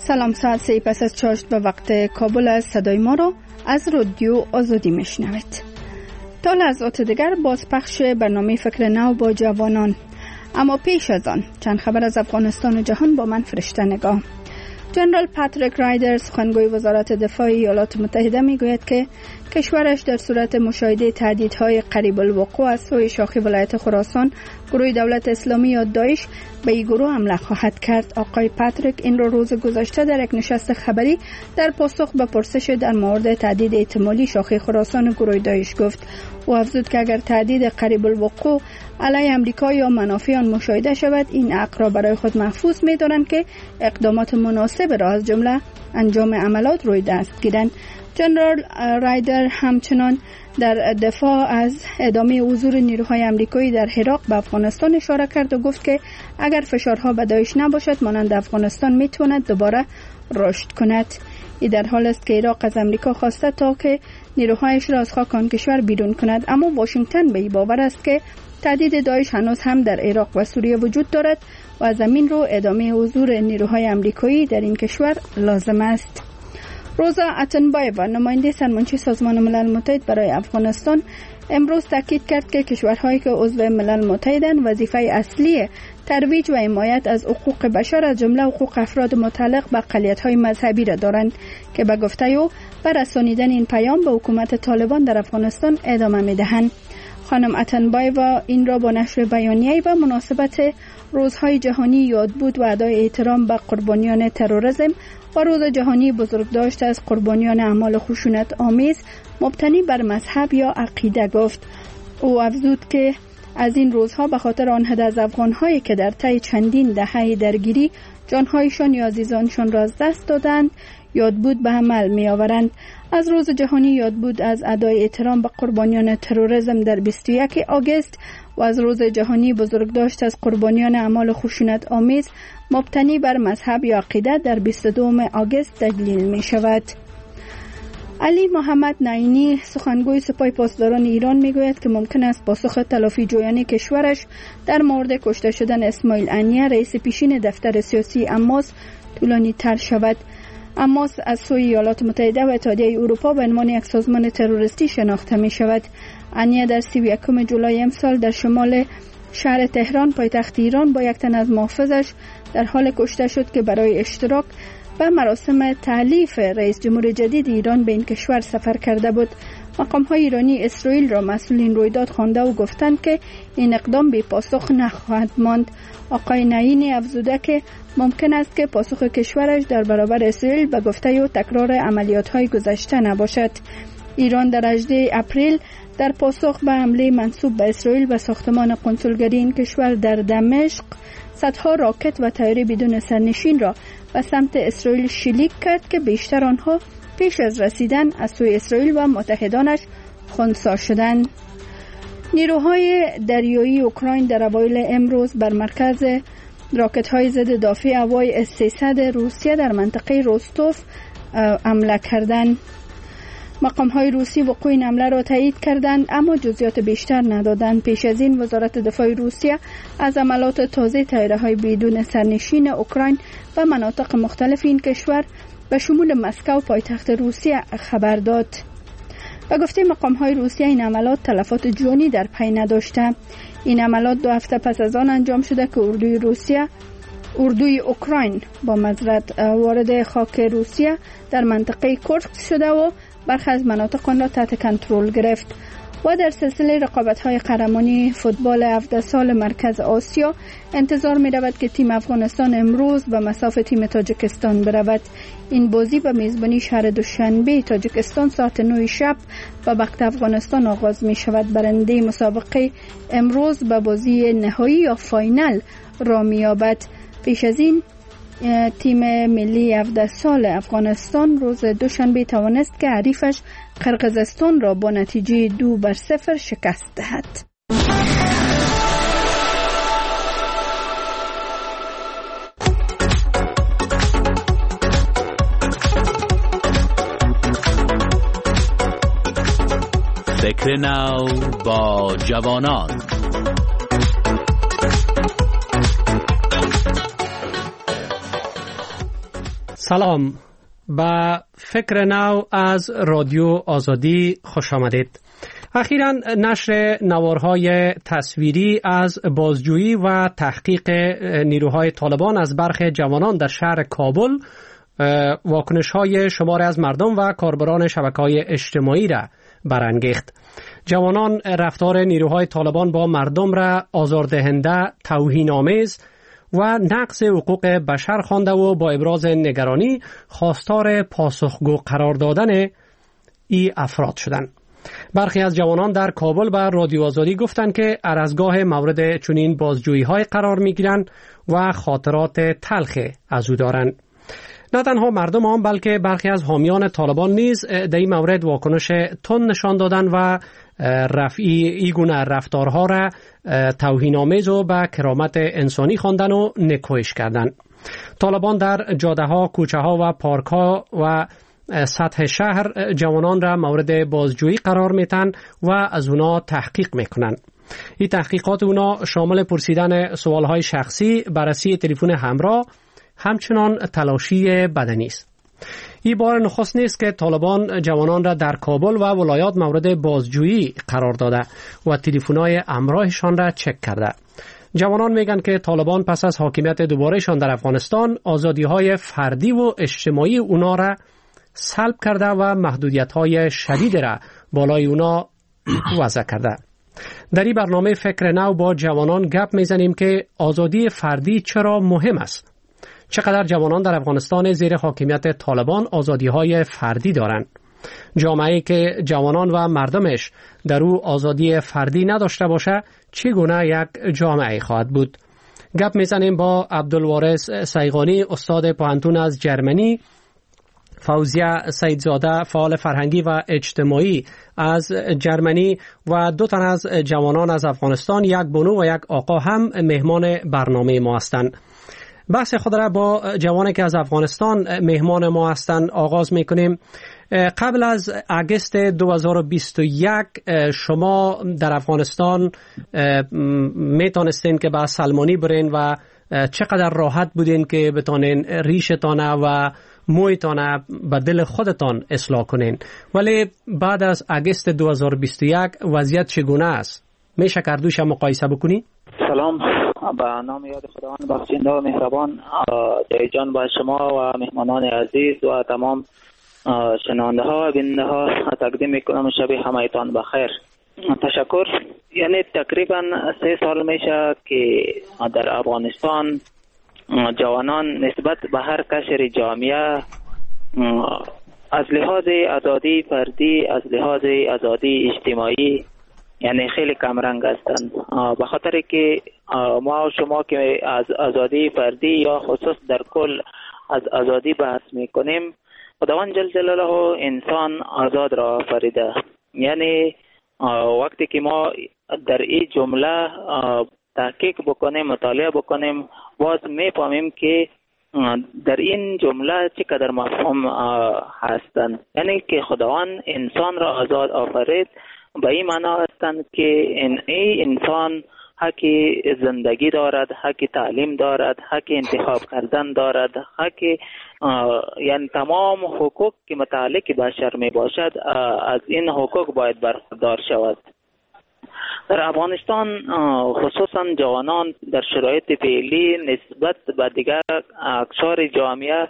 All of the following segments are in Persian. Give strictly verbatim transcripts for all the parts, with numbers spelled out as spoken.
سلام، ساعت سه پس از چاشت به وقت کابل از صدای ما را از رادیو آزادی میشنوید. تا لحظات دیگر بازپخش برنامه فکر نو با جوانان. اما پیش از آن چند خبر از افغانستان و جهان با من فرشته نگاه. جنرال پاتریک رایدر سخنگوی وزارت دفاع ایالات متحده میگوید که کشورش در صورت مشاهده تهدیدهای قریب الوقوع از سوی شاخ ولایت خراسان گروه دولت اسلامی یا داعش به این گروه حمله خواهد کرد. آقای پاتریک این رو روز گذشته در یک نشست خبری در پاسخ به پرسش در مورد تهدید احتمالی شاخ خراسان گروه داعش گفت. او افزود که اگر تهدید قریب الوقوع علیه امریکا یا منافع آن مشاهده شود، این حق را برای خود محفوظ می‌دارند که اقدامات مناسب را از جمله انجام عملیات روی دست گیرند. جنرال رایدر همچنان در دفاع از ادامه حضور نیروهای امریکایی در عراق به افغانستان اشاره کرد و گفت که اگر فشارها به داعش نباشد، مانند افغانستان میتواند دوباره رشد کند. این در حال است که عراق از امریکا خواسته تا که نیروهایش را از خاک آن کشور بیرون کند، اما واشنگتن به این باور است که تهدید داعش هنوز هم در عراق و سوریه وجود دارد و از همین رو ادامه حضور نیروهای امریکایی در این کشور لازم است. روزا اتنبایوا، نماینده سرمنشی سازمان ملل متحد برای افغانستان، امروز تاکید کرد که کشورهایی که عضو ملل متحدند وظیفه اصلی ترویج و حمایت از حقوق بشر از جمله حقوق افراد متعلق به اقلیت‌های مذهبی را دارند که به گفته او بر رسانیدن این پیام به حکومت طالبان در افغانستان ادامه می‌دهند. خانم اتنبایوا این را با نشر بیانیه‌ای به مناسبت روزهای جهانی یادبود و ادای احترام به قربانیان تروریسم و روز جهانی بزرگداشت از قربانیان اعمال خشونت آمیز مبتنی بر مذهب یا عقیده گفت. او افزود که از این روزها به خاطر آن عدد از افغان‌هایی که در طی چندین دهه درگیری جانهایشان یا عزیزانشان را از دست دادند یادبود به عمل می‌آورند. از روز جهانی یادبود از ادای احترام به قربانیان تروریسم در بیست و یکم آگوست و از روز جهانی بزرگداشت از قربانیان اعمال خشونت آمیز مبتنی بر مذهب یا عقیده در بیست و دوم آگوست تجلیل می شود. علی محمد نعینی سخنگوی سپاه پاسداران ایران می گوید که ممکن است پاسخ تلافی جویانه کشورش در مورد کشته شدن اسماعیل هنیه رئیس پیشین دفتر سیاسی اماس طولانی تر شود. اماس از سوی ایالات متحده و اتحادیه اروپا به عنوان یک سازمان تروریستی شناخته می شود. هنیه در سی و یکم جولای امسال در شمال شهر تهران پایتخت ایران با یک تن از محافظش در حال کشته شد که برای اشتراک به مراسم تألیف رئیس جمهور جدید ایران به این کشور سفر کرده بود. مقام‌های ایرانی اسرائیل را مسئول این رویداد خوانده و گفتند که این اقدام بی پاسخ نخواهد ماند. آقای نعینی افزوده که ممکن است که پاسخ کشورش در برابر اسرائیل به گفته او تکرار عملیات‌های گذشته نباشد. ایران در هجدهم اپریل در پاسخ به حمله منسوب به اسرائیل به ساختمان قنسولگری این کشور در دمشق صدها راکت و طیاره بدون سرنشین را به سمت اسرائیل شلیک کرد که بیشتر آنها پیش از رسیدن از سوی اسرائیل و متحدانش خنثی شدند. نیروهای دریایی اوکراین در اوایل امروز بر مرکز راکت‌های ضد دفاع هوایی اس سیصد روسیه در منطقه روستوف حمله کردند. مقام‌های روسی وقوع این حمله را تایید کردند اما جزئیات بیشتر ندادند. پیش از این وزارت دفاع روسیه از عملیات تازه طیاره‌های بدون سرنشین اوکراین و مناطق مختلف این کشور به شمول مسکو پایتخت روسیه خبر داد. و گفته مقام‌های روسیه این عملیات تلفات جانی در پی نداشته. این عملیات دو هفته پس از آن انجام شده که اردوی روسیه اردوی اوکراین با معذرت وارد خاک روسیه در منطقه کورسک شده و برخی از مناطق آن را تحت کنترل گرفت. و در سلسله رقابت‌های قهرمانی فوتبال هفده سال مرکز آسیا انتظار می‌رود که تیم افغانستان امروز به مصاف تیم تاجیکستان برود. این بازی به میزبانی شهر دوشنبه تاجیکستان ساعت نه شب به وقت افغانستان آغاز می‌شود. برنده مسابقه امروز به بازی نهایی یا فاینال را می‌یابد. پیش از این تیم ملی هفده سال افغانستان روز دوشنبه توانست که حریفش قرقیزستان را با نتیجه دو بر صفر شکست دهد. فکر نو با جوانان. سلام، به فکر نو از رادیو آزادی خوش آمدید. اخیراً نشر نوارهای تصویری از بازجویی و تحقیق نیروهای طالبان از برخی جوانان در شهر کابل واکنش‌های شماری از مردم و کاربران شبکه‌های اجتماعی را برانگیخت. جوانان رفتار نیروهای طالبان با مردم را آزاردهنده، توهین‌آمیز و نقض حقوق بشر خوانده و با ابراز نگرانی خواستار پاسخگو قرار دادن ای افراد شدند. برخی از جوانان در کابل به رادیو آزادی گفتند که هر از گاه مورد چنین بازجویی‌های قرار می‌گیرند و خاطرات تلخ از او دارند. نه تنها مردم هم بلکه برخی از حامیان طالبان نیز در این مورد واکنش تند نشان دادند و رفعی این گونه رفتارها را توهین‌آمیز و به کرامت انسانی خواندند و نکوهش کردند. طالبان در جاده‌ها، کوچه‌ها و پارک‌ها و سطح شهر جوانان را مورد بازجویی قرار میتن و از اونا تحقیق میکنن. این تحقیقات اونا شامل پرسیدن سوالهای شخصی، بررسی تلفن همراه، همچنان تلاشی بدنی است. این بار نخست نیست که طالبان جوانان را در کابل و ولایات مورد بازجویی قرار داده و تلفن‌های همراهشان را چک کرده. جوانان میگن که طالبان پس از حاکمیت دوبارهشان در افغانستان آزادی‌های فردی و اجتماعی اونا را سلب کرده و محدودیت‌های شدید را بالای اونا وضع کرده. در این برنامه فکر نو با جوانان گپ میزنیم که آزادی فردی چرا مهم است. چقدر جوانان در افغانستان زیر حاکمیت طالبان آزادی‌های فردی دارند. جامعه‌ای که جوانان و مردمش در او آزادی فردی نداشته باشه چگونه یک جامعه خواهد بود؟ گپ میزنیم با عبدالوارث سیغانی، استاد پوهنتون از جرمنی، فوزیه سیدزاده، فعال فرهنگی و اجتماعی از جرمنی و دو تن از جوانان از افغانستان، یک بانو و یک آقا هم مهمان برنامه ما هستند. بحث خود را با جوانی که از افغانستان مهمان ما هستند آغاز میکنیم. قبل از اگست دو هزار و بیست و یک شما در افغانستان میتونستین که به سلمانی برین و چقدر راحت بودین که بتونین ریشتانه و مویتانه به دل خودتان اصلاح کنین، ولی بعد از اگست دو هزار و بیست و یک وضعیت چگونه است؟ میشه کردوش مقایسه بکنی؟ سلام، به نام یاد خداوند بخشنده و مهربان. جان با شما و مهمانان عزیز و تمام شنونده ها و بیننده ها تقدیم میکنم شب همایتان بخیر. تشکر. یعنی تقریبا سه سال میشه که در افغانستان جوانان نسبت به هر قشر جامعه از لحاظ آزادی فردی، از لحاظ آزادی اجتماعی یعنی خیلی کمرنگ هستند. به خاطر که ما و شما که از آزادی فردی یا خصوص در کل از آزادی بحث میکنیم، خداوند جل جلاله انسان آزاد را آفریده. یعنی وقتی که ما در این جمله تحقیق بکنیم، مطالعه بکنیم، باز میفهمیم که در این جمله چقدر مفهوم هستند. یعنی که خداوند انسان را آزاد آفرید به این معنا هستند که این انسان حق زندگی دارد، حق تعلیم دارد، حق انتخاب کردن دارد، حق یعنی تمام حقوق که متعلق بشر می باشد از این حقوق باید برخوردار شود. در افغانستان خصوصا جوانان در شرایط فعلی نسبت به دیگر اقشار جامعه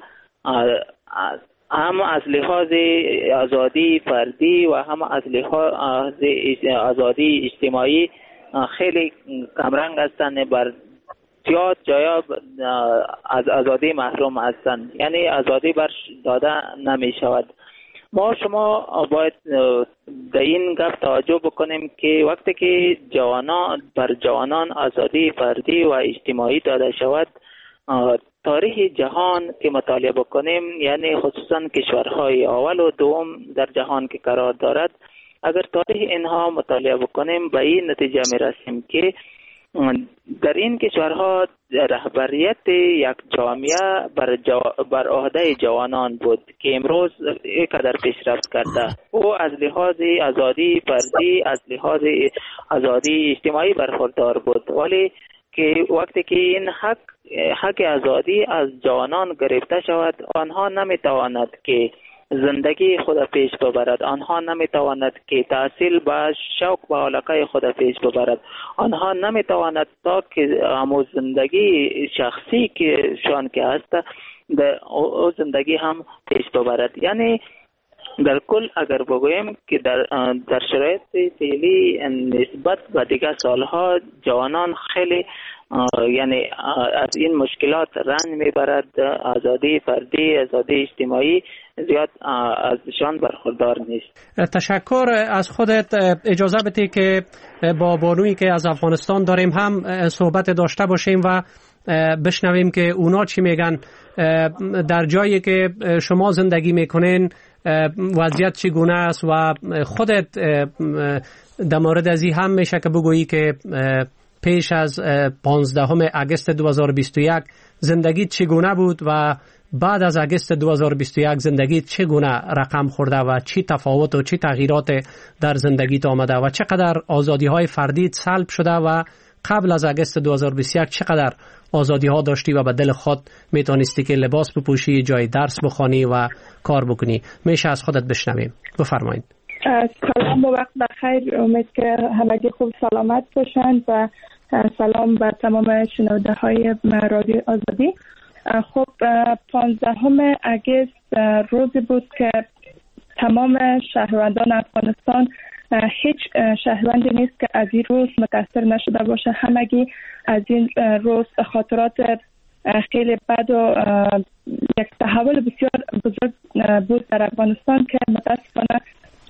هم از لحاظ آزادی فردی و هم از لحاظ آزادی اجتماعی خیلی کمرنگ هستند، بر زیاد جایا از آزادی محروم هستند. یعنی آزادی بر داده نمی شود. ما شما باید در این گپ توجه بکنیم که وقتی که جوانان بر جوانان آزادی فردی و اجتماعی داده شود، تاریخ جهان که مطالعه بکنیم، یعنی خصوصا کشورهای اول و دوم در جهان که قرار دارد، اگر تاریخ اینها مطالعه بکنیم به این نتیجه می رسیم که در این کشورها رهبریت یک جامعه بر, جو... بر عهده جوانان بود که امروز اینقدر پیشرفت کرده. او از لحاظ آزادی فردی، از لحاظ آزادی اجتماعی برخوردار بود، ولی که وقتی که این حق حق آزادی از جوانان گرفته شود، آنها نمیتواند که زندگی خود پیش ببرد، آنها نمیتواند که تحصیل با شوق و علاقه خود پیش ببرد، آنها نمیتواند تا که امو زندگی شخصی که شان که هست او زندگی هم پیش ببرد. یعنی در کل اگر بگوییم که در در شرایط فعلی نسبت به دیگر سالها جوانان خیلی یعنی از این مشکلات رنج میبرد، آزادی فردی، آزادی اجتماعی زیاد ازشان برخوردار نیست. تشکر از خودت. اجازه بدی که با بانویی که از افغانستان داریم هم صحبت داشته باشیم و بشنویم که اونا چی میگن. در جایی که شما زندگی میکنین وضعیت چگونه است و خودت در مورد ازی هم میشه که بگویی که پیش از پانزدهم اگست دو هزار و بیست و یک زندگی چگونه بود و بعد از اگست دو هزار و بیست و یک زندگی چگونه رقم خورده و چی تفاوت و چی تغییرات در زندگیت آمده و چقدر آزادی های فردی سلب شده و قبل از اگست دو هزار و بیست و یک چقدر آزادی ها داشتی و به دل خود میتونستی که لباس بپوشی، جای درس بخوانی و کار بکنی. میشه از خودت بشنویم. بفرمایید. سلام و وقت بخیر. امید که همگی خوب سلامت باشند و سلام به تمام شنونده های رادیو آزادی. خب پانزدهم اگست روزی بود که تمام شهروندان افغانستان، هیچ شهروندی نیست که از این روز متاثر نشده باشه. همگی از این روز خاطرات خیلی بد و یک تحول بسیار بزرگ بود در افغانستان که متاسفانه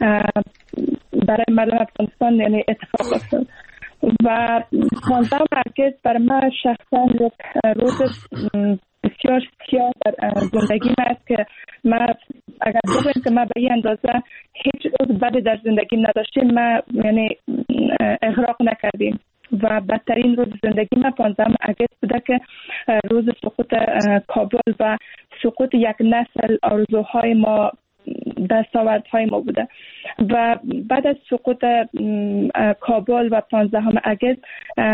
برای مردم افغانستان یعنی اتفاق افتاد. و پانزدهم اگست برای من شخصا یک روز بسیار سیاه در زندگی است که من اگر بگویم که من به این اندازه هیچ روز بدی در زندگی نداشتیم، من یعنی اغراق نکردیم و بدترین روز زندگی من پانزدهم اگست بوده که روز سقوط کابل و سقوط یک نسل آرزوهای ما، دستاوردهای ما بوده. و بعد از سقوط کابل و پانزدهم اگست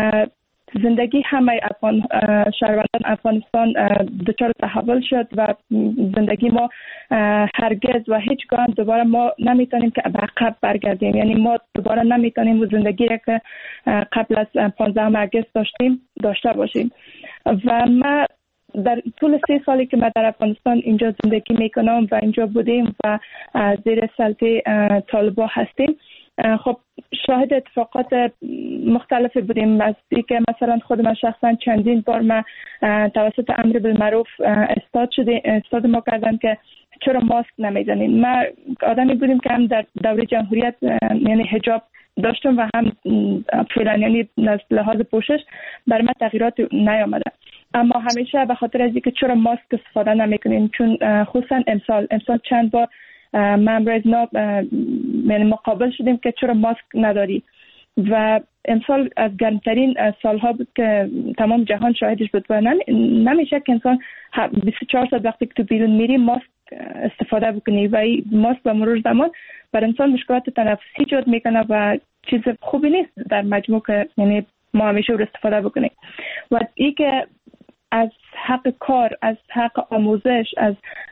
زندگی همه افغان شهروندان افغانستان دچار تحول شد و زندگی ما هرگز و هیچگاه دوباره ما نمیتونیم که به عقب برگردیم. یعنی ما دوباره نمیتونیم زندگی را که قبل از پانزدهم اگست داشتیم داشته باشیم. و ما در طول سه سالی که ما در افغانستان اینجا زندگی میکنم و اینجا بودیم و زیر سلطه طالبان هستیم، خب شاهد اتفاقات مختلفی بودیم. از اینکه مثلا خود من شخصا چندین بار ما توسط امر بالمعروف استاد شده استاد ما کردن که چرا ماسک نمیزنیم. ما آدمی بودیم که هم در دوره جمهوریت یعنی حجاب داشتم و هم فعلا یعنی از لحاظ پوشش برای من تغییرات نیامده، اما همیشه به خاطر از اینکه چرا ماسک استفاده نمیکنیم، چون خصوصا امسال امسال چند بار ما امروز ناب یعنی مقابل شدیم که چرا ماسک نداری و امسال از گرمترین سالها بود که تمام جهان شاهدش بود و نمیشه که انسان بیست و چهار ساعت وقتی که تو بیرون میری ماسک استفاده بکنی و این ماسک به مرور زمان بر انسان مشکلات تنفسی ایجاد میکنه و چیز خوبی نیست در مجموع که یعنی ما همیشه رو استفاده بکنیم. و این که از حق کار، از حق آموزش، از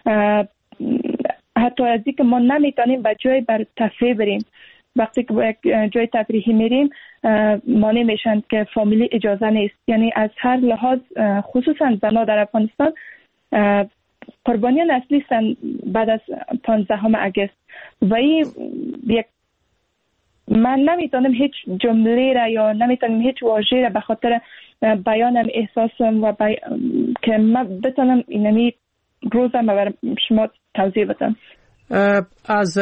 حتی از اینکه ما نمیتونیم به جای بر تفریح بریم، وقتی که به جای تفریحی میریم مانع میشن که فامیلی اجازه نیست. یعنی از هر لحاظ خصوصا زنها در افغانستان قربانیان اصلی هستند بعد از پانزدهم اگست و این یک من نمیتونم هیچ جمله را یا نمیتونم هیچ واژه را به خاطر بیانم احساسم و بی... که من بتونم اینمی روزم برای شما توضیح بدم. از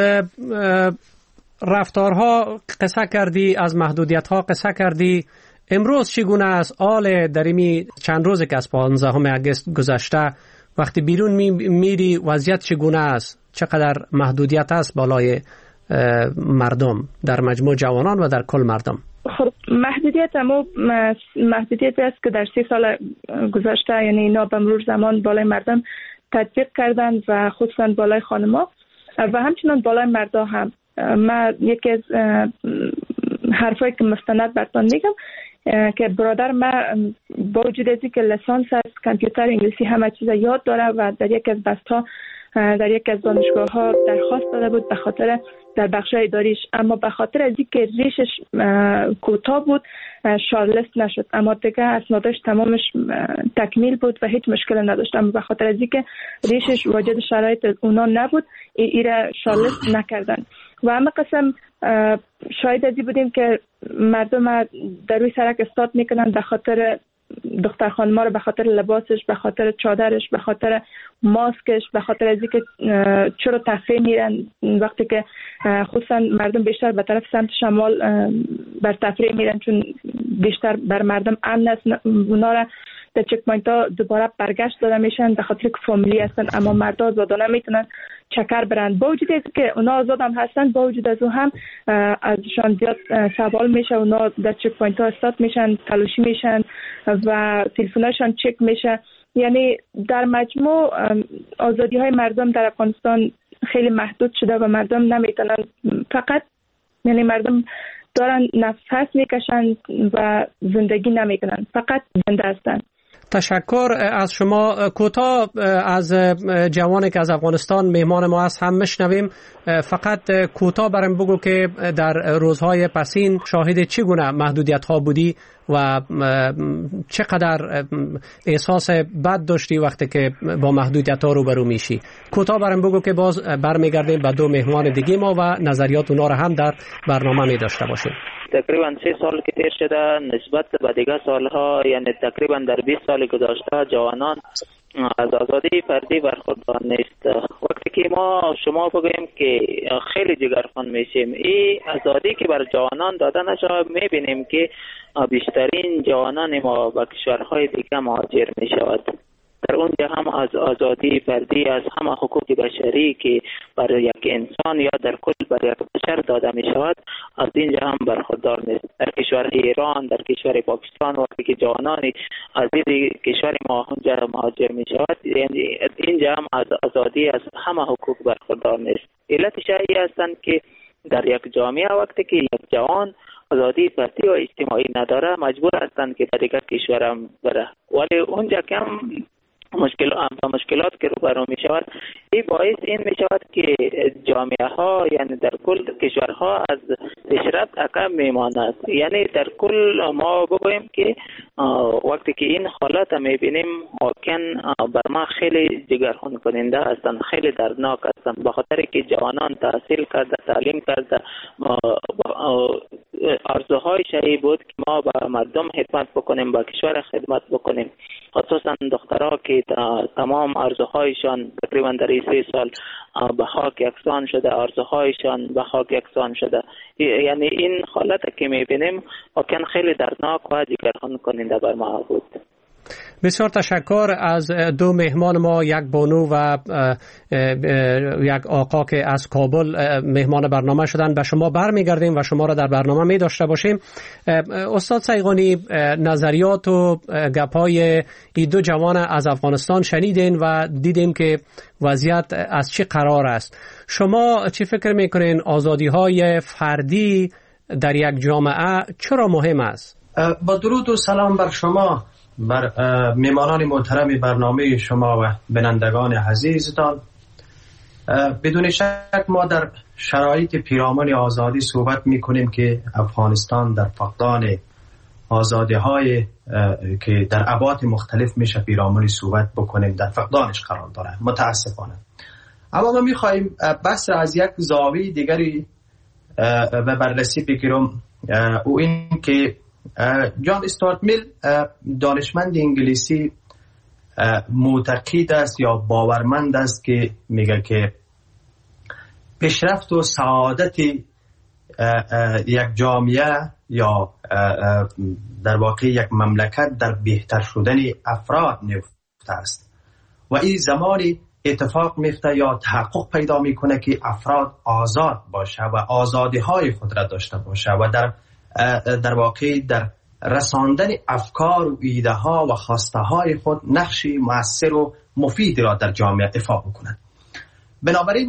رفتارها قصه کردی، از محدودیت‌ها قصه کردی. امروز چگونه است حال در این چند روزی که از پانزدهم اگست گذشته وقتی بیرون می میری وضعیت چگونه است؟ چقدر محدودیت است بالای مردم در مجموع جوانان و در کل مردم؟ خب محدودیت اما محدودیت است که در سی سال گذشته یعنی اینا به مرور زمان بالای مردم تطبیق کردن و خصوصا بالای خانم‌ها و همچنان بالای مردا هم. من یکی از حرفایی که مستند براتون میگم که برادر من با وجود از اینکه لیسانس از کامپیوتر انگلیسی همه چیز یاد داره و در یک از بسط‌ها در یک از دانشگاه ها درخواست داده بود به خاطر در بخش اداریش، اما به خاطر از اینکه ریشش کوتاه بود شارلست نشد، اما دیگه اسنادش تمامش تکمیل بود و هیچ مشکل نداشت، اما به خاطر از اینکه ریشش واجد شرایط اونا نبود ایره شارلست نکردن. و همه قسم شاید ازی بودیم که مردم در روی سرک استاد میکنن به خاطر دختر خانما رو، به خاطر لباسش، به خاطر چادرش، به خاطر ماسکش، به خاطر از اینکه چرا تفریح میرن وقتی که خصوصا مردم بیشتر به طرف سمت شمال بر تفریح میرن چون بیشتر بر مردم امن است. اونا را در چک پوینت ها دوباره برگشت داده میشن به خاطر که فامیلی هستن، اما مردا آزادانه میتونن چکر برن. با وجود اینکه که اونا آزاد هم هستن، با وجود از او هم ازشان زیاد سوال میشه. اونا در چک پوینت ها استاد میشن، تلاشی میشن و تلفنشان چک میشه. یعنی در مجموع آزادی های مردم در افغانستان خیلی محدود شده و مردم نمیتونن، فقط یعنی مردم دارن نفس میکشن و زندگی نمیکنن، فقط زنده هستن. تشکر از شما. کوتاه از جوانی که از افغانستان مهمان ما هست هم میشنویم. فقط کوتاه برام بگو که در روزهای پسین شاهد چگونه محدودیت ها بودی و چقدر احساس بد داشتی وقتی که با محدودیت ها روبرو میشی. کوتاه برام بگو که باز برمیگردیم به دو مهمان دیگه ما و نظریات اونا رو هم در برنامه می داشته باشیم. تقریبا سه سال که تیر شده نسبت به دیگه سالها، یعنی تقریبا در بیست سال گذشته جوانان از آزادی فردی برخوردار نیست. وقتی که ما شما بگوییم که خیلی جگرخوان میشیم، این آزادی که بر جوانان داده نشود، میبینیم که بیشترین جوانان ما به کشورهای دیگه مهاجر میشود. در اونجا هم از آزادی فردی، از همه حقوق بشری که برای یک انسان یا در کل برای یک بشر داده می شود از اینجا هم برخوردار نیست. در کشور ایران، در کشور پاکستان وقتی که جوانانی از این کشور ما اونجا مهاجر می شود، یعنی اینجا هم از آزادی از همه حقوق برخوردار نیست. علتش این هستند که در یک جامعه وقتی که یک جوان آزادی فردی و اجتماعی نداره مجبور هستند که در دیگر کشورم بره، ولی اونجا کم مشکل و مشکلات که روبرو می شود، این باعث این می شود که جامعه ها یعنی در کل کشورها از پیشرفت عقب می ماند. یعنی در کل ما بگوییم که وقتی که این حالات می بینیم واقعا بر ما خیلی جگرخون کننده هستند، خیلی دردناک هستند، به خاطر که جوانان تحصیل کرده، تعلیم کرده، آرزوهای شایی بود که ما به مردم خدمت بکنیم، به کشور خدمت بکنیم، خصوصا دخترها که تمام آرزوهایشان تقریبا در این سه سال به خاک یکسان شده، آرزوهایشان به خاک یکسان شده. یعنی این حالت که میبینیم واقعا خیلی دردناک و جگرخوان کننده بر ما بود. بسیار تشکر از دو مهمان ما، یک بانو و یک آقا که از کابل مهمان برنامه شدن. به شما برمیگردیم و شما را در برنامه می داشته باشیم. استاد سیغانی، نظریات و گپای این دو جوان از افغانستان شنیدین و دیدیم که وضعیت از چه قرار است. شما چی فکر میکنین آزادی های فردی در یک جامعه چرا مهم است؟ با درود و سلام بر شما، بر میمانان محترم برنامه شما و بینندگان عزیزتان. بدون شک ما در شرایط پیرامون آزادی صحبت می کنیم که افغانستان در فقدان آزادی های که در ابعاد مختلف میشه پیرامون صحبت بکنیم، در فقدانش قرار داره متاسفانه. اما ما می خواهیم بحث از یک زاویه دیگری و بررسی بگیرم، او این که جان استوارت میل دانشمند انگلیسی معتقد است یا باورمند است که میگه که پیشرفت و سعادت یک جامعه یا در واقع یک مملکت در بهتر شدن افراد نفته است و این زمانی اتفاق میفته یا تحقق پیدا میکنه که افراد آزاد باشه و آزادی های خود را داشته باشه و در در واقع در رساندن افکار و ایده ها و خواسته های خود نقشی مؤثر و مفید را در جامعه ایفا بکنند. بنابراین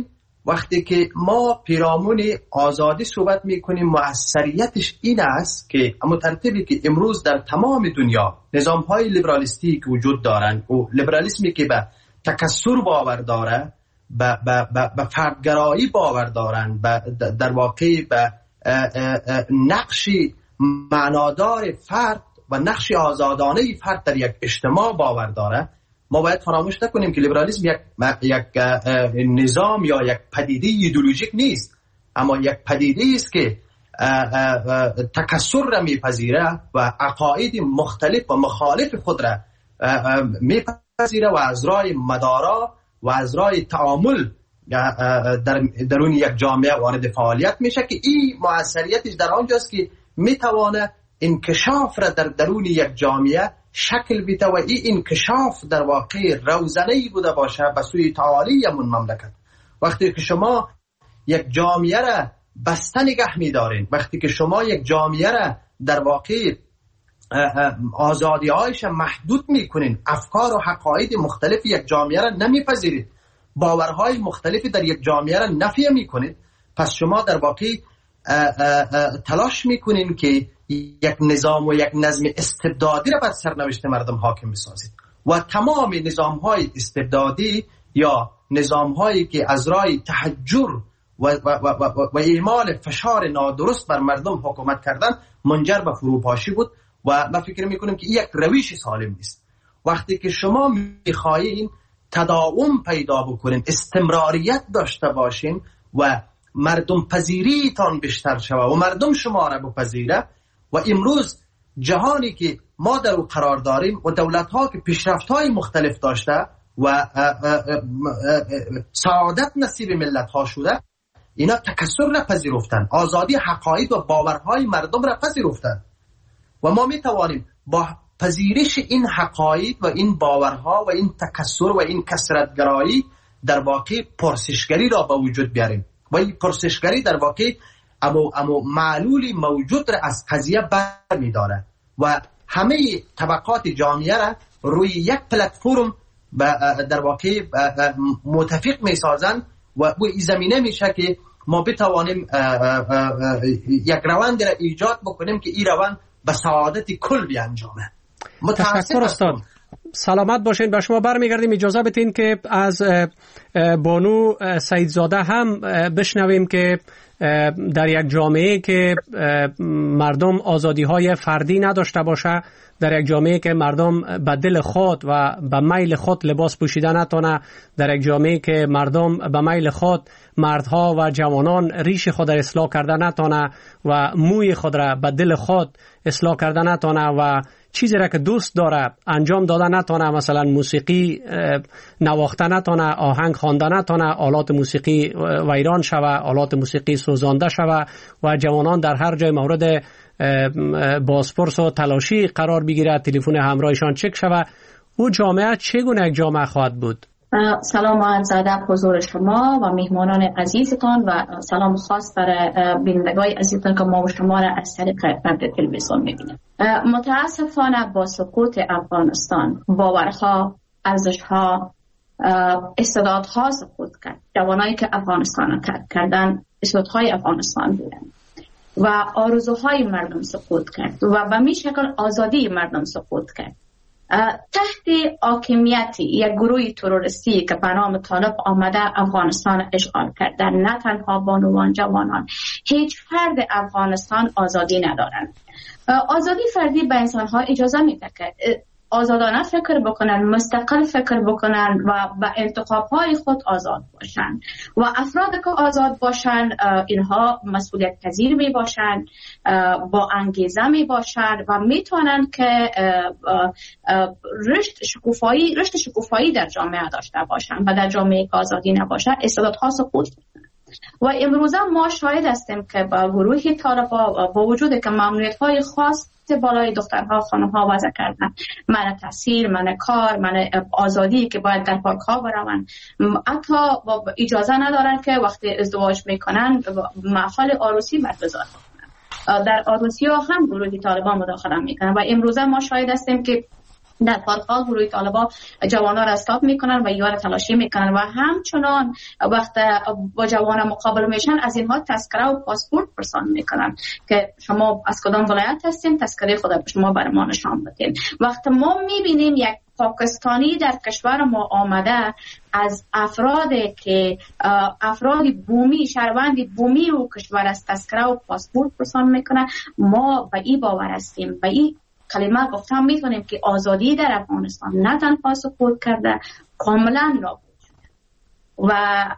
وقتی که ما پیرامون آزادی صحبت میکنیم موثریتش این است که مترتبی که امروز در تمام دنیا نظام های لیبرالیستی که وجود دارند و لیبرالیسمی که به تکثر باور داره، به به فردگرایی باور دارند، در واقع به نقش معنادار فرد و نقش آزادانه فرد در یک اجتماع باور داره، ما باید فراموش نکنیم که لیبرالیسم یک یک نظام یا یک پدیده ایدئولوژیک نیست، اما یک پدیده است که تکثر را میپذیره و عقاید مختلف و مخالف خود را میپذیره و از راه مدارا و از راه تعامل در درون یک جامعه وارد فعالیت میشه که این موثریتش در آنجاست که میتوانه انکشاف را در درون یک جامعه شکل بیده و این انکشاف در واقع روزنه‌ای بوده باشه به سوی تعالی همون مملکت. وقتی که شما یک جامعه را بسته نگه می‌دارین، وقتی که شما یک جامعه را در واقع آزادی‌هایش محدود می‌کنین، افکار و عقاید مختلف یک جامعه را نمی‌پذیرید، باورهای مختلفی در یک جامعه را نفی می‌کنید، پس شما در واقع تلاش می‌کنین که یک نظام و یک نظم استبدادی را بر سرنوشت مردم حاکم بسازید و تمام نظام های استبدادی یا نظام هایی که از راه تحجر و, و, و, و, و اعمال فشار نادرست بر مردم حکومت کردن منجر به فروپاشی بود و ما فکر میکنیم که یک روش سالم نیست. وقتی که شما میخواهید تداوم پیدا بکنین، استمراریت داشته باشین و مردم پذیریتان بیشتر شود و مردم شما را بپذیره، و امروز جهانی که ما در او قرار داریم و دولت‌ها که پیشرفت‌های مختلف داشته و سعادت نصیب ملت‌ها شده، اینا تکثر را پذیرفتن، آزادی حقایق و باورهای مردم را پذیرفتن و ما می‌توانیم با پذیرش این حقایق و این باورها و این تکثر و این کثرت‌گرایی در واقع پرسشگری را به وجود بیاریم و این پرسشگری در واقع اما اما معلولی موجود را از قضیه بر می داره و همه طبقات جامعه را روی یک پلتفرم در واقع متفق می سازن و به این زمینه میشه که ما بتوانیم یک روند را ایجاد بکنیم که این روند به سعادت کل بیانجامه. تشکر استاد. سلامت باشین. به شما برمیگردیم. اجازه بدین که از بانو سیدزاده هم بشنویم که در یک جامعه که مردم آزادی‌های فردی نداشته باشه، در یک جامعه که مردم به دل خود و به میل خود لباس پوشیده نتونه، در یک جامعه که مردم به میل خود، مردها و جوانان ریش خود را اصلاح کرده نتونه و موی خود را به دل خود اصلاح کرده نتونه و چیزی را که دوست داره انجام داده نتونه، مثلا موسیقی نواخته نتونه، آهنگ خوانده نتونه، آلات موسیقی ویران شوه، آلات موسیقی سوزانده شوه و جوانان در هر جای مورد بازپرس و تلاشی قرار بگیره، تلفن همراهشان چک شوه، او جامعه چگونه یک جامعه خواهد بود؟ سلام و عرض ادب حضور شما و مهمانان عزیزتان و سلام خاص برای بینندگان عزیزتان که ما و شما را از طریق تلویزیون میبینیم. متاسفانه با سقوط افغانستان باورها، ارزشها، استعدادها سقوط کرد. جوانایی که افغانستان کردن استعدادهای افغانستان بودن و آرزوهای مردم سقوط کرد و به می شکل آزادی مردم سقوط کرد. تحت حاکمیت یک گروه تروریستی که به نام طالب آمده افغانستان اشغال کردن، نه تنها بانوان، جوانان، هیچ فرد افغانستان آزادی ندارند. آزادی فردی به انسانها اجازه میده که آزادانه فکر بکنن، مستقل فکر بکنن و به انتخاب‌های خود آزاد باشن و افرادی که آزاد باشن اینها مسئولیت پذیر می باشن، با انگیزه می باشن و میتونن که رشد شکوفایی رشد شکوفایی در جامعه داشته باشن و در جامعه که آزادی نباشه استعدادها سقوط می‌کنن. و امروزه ما شاهد هستیم که با گروه طالبان با وجود که ممنوعیت‌های خاص بالای دخترها خانم‌ها وضع کردن، من تحصیل، من کار، من آزادی که باید در پارک ها برون، حتی اجازه ندارن که وقتی ازدواج میکنن محفل عروسی برگزار کنن. در عروسی ها هم گروه طالبان مداخله میکنن و امروزه ما شاهد هستیم که در پارک‌ها گروه طالبان جوانان را استاپ میکنن و یا را تلاشی میکنن و همچنان وقت با جوانان مقابل میشن از اینها تذکره و پاسپورت پرسان میکنن که شما از کدام ولایت هستین، تذکره خود به شما بر ما نشان بدین. وقت ما میبینیم یک پاکستانی در کشور ما آمده از افرادی که افرادی بومی شهروندی بومی و کشور از تذکره و پاسپورت پرسان میکنه، ما به این باور هستیم، به این کلمه گفتم میتونیم که آزادی در افغانستان نه تنها سقوط کرده، کاملا نابود شده و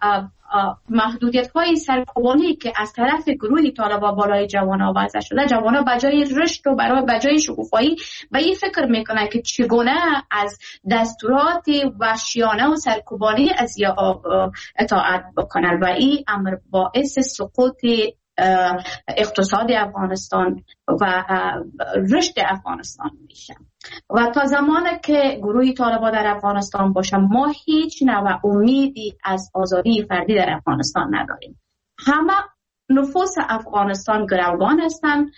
محدودیت های سرکوبانی که از طرف گروه طالبان بالای جوانا وضع شده، جوانا بجای رشد و برای بجای شکوفایی به این فکر میکنن که چگونه از دستورات وحشیانه و سرکوبانی از یا اطاعت بکنن و این امر باعث سقوط اقتصاد افغانستان و رشد افغانستان میشه. و تا زمانی که گروه طالبان در افغانستان باشه ما هیچ نوع امیدی از آزادی فردی در افغانستان نداریم. همه نفوس افغانستان گروگان هستند،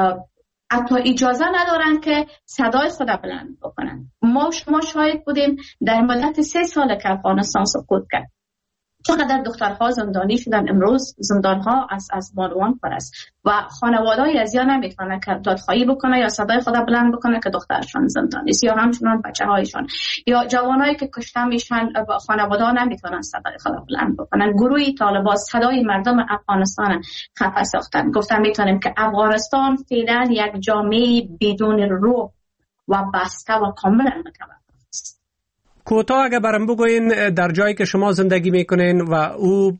حتی اجازه ندارن که صدای خود بلند بکنن. ما شما شاهد بودیم در مدت سه سال که افغانستان سقوط کرد چقدر دخترها زندانی شدن. امروز زندانها از از بانوان پر است و خانواده‌ای از یا نمیتونه که دادخواهی بکنه یا صدای خود بلند بکنه که دخترشان زندانی است، یا همچنان بچه‌هایشان یا جوانایی که کشته میشن خانواده‌ها نمیتونن صدای خود بلند بکنن. گروه طالبان صدای مردم افغانستان خفه ساختن. گفتم میتونیم که افغانستان فعلا یک جامعه بدون روح و بسته و کاملا متوقف است. کوتاه اگه برام بگوین در جایی که شما زندگی میکنین و او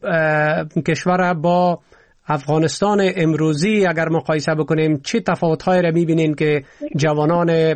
کشور با افغانستان امروزی اگر مقایسه بکنیم چه تفاوت‌هایی را میبینین که جوانان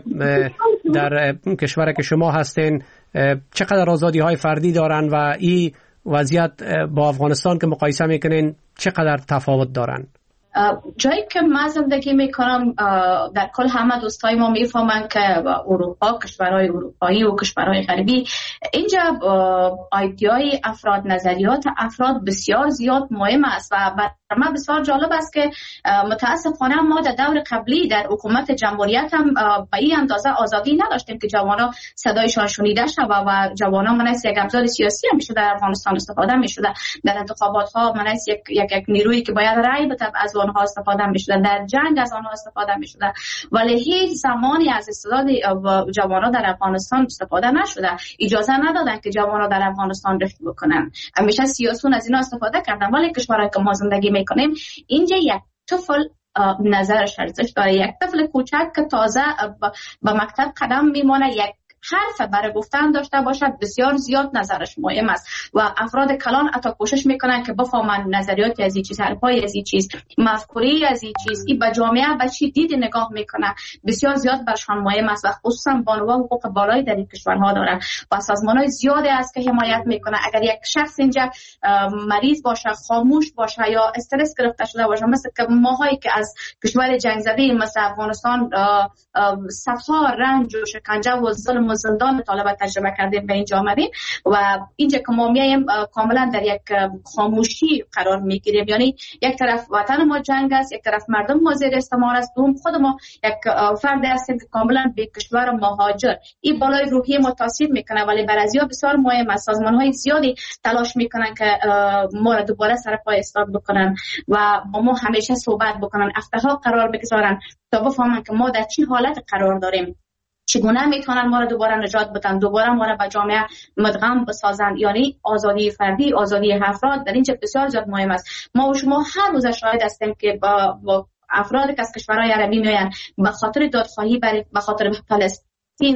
در کشور که شما هستین چقدر آزادی‌های فردی دارن و این وضعیت با افغانستان که مقایسه میکنین چقدر تفاوت دارن؟ جایی که من زندگی میکنم در کل همه دوستای ما میفهمن که اروپا، کشورهای اروپایی و کشورهای غربی، اینجا ایده‌های افراد، نظریات افراد بسیار زیاد مهم است و برای من بسیار جالب است که متاسفانه ما در دور قبلی در حکومت جمهوریت هم به این اندازه آزادی نداشتیم که جوانان صدایشان شنیده شود و جوانان منیس یک ابزار سیاسی هم میشد در افغانستان استفاده میشده. در انتخابات ها منیس یک یک یک نیرویی که باید رأی بده از آنها استفاده میشده، در جنگ از آنها استفاده میشده، ولی هیچ زمانی از استعداد جوانان در افغانستان استفاده نشده. اجازه ندادن که جوانان در افغانستان رشد بکنن. همیشه سیاسیون از اینا استفاده کردن. ولی کشوری که ما زندگی میکنیم اینجا یک طفل نظرش ارزش داره، یک طفل کوچک که تازه به مکتب قدم میمونه یک حرف برای گفتن داشته باشد بسیار زیاد نظرش مهم است و افراد کلان حتی کوشش میکنن که بفهمن نظریات از این چیز، حرفای از این چیز، مفکوره از این چیز، این به جامعه به چی دید نگاه میکنه بسیار زیاد برشان مهم است و خصوصا بانوان حقوق بالایی در این کشورها دارن و سازمانهای زیادی است که حمایت میکنه. اگر یک شخص اینجا مریض باشه، خاموش باشه یا استرس گرفته شده باشه، مثل که ماهایی که از کشور جنگ زده مثل افغانستان صدها رنج و شکنجه و ظلم زندان طالبان تجربه کردیم به اینجا آمدیم و اینجا که ما میایم کاملا در یک خاموشی قرار میگیریم. یعنی یک طرف وطن ما جنگ است، یک طرف مردم ما زیر استعمار است، دوم خود ما یک فرد هستیم که کاملا به کشور مهاجر. این بالای روحی ما تاثیر میکنه ولی برای ازیا بسیار مهم است. سازمان‌های زیادی تلاش میکنن که ما را دوباره سر پای استاد بکنن و با ما همیشه صحبت بکنن، هفته‌ها قرار بگذارن تا بفهمن که ما در چه حالت قرار داریم، چگونه میتونن ما را دوباره نجات بدن، دوباره ما را به جامعه مدغم بسازن. یعنی آزادی فردی، آزادی افراد در اینجا بسیار زیاد مهم است. ما و شما هر روز شاهد هستیم که با, با افرادی که از کشورهای عربی میآیند به خاطر دادخواهی برای به خاطر فلسطین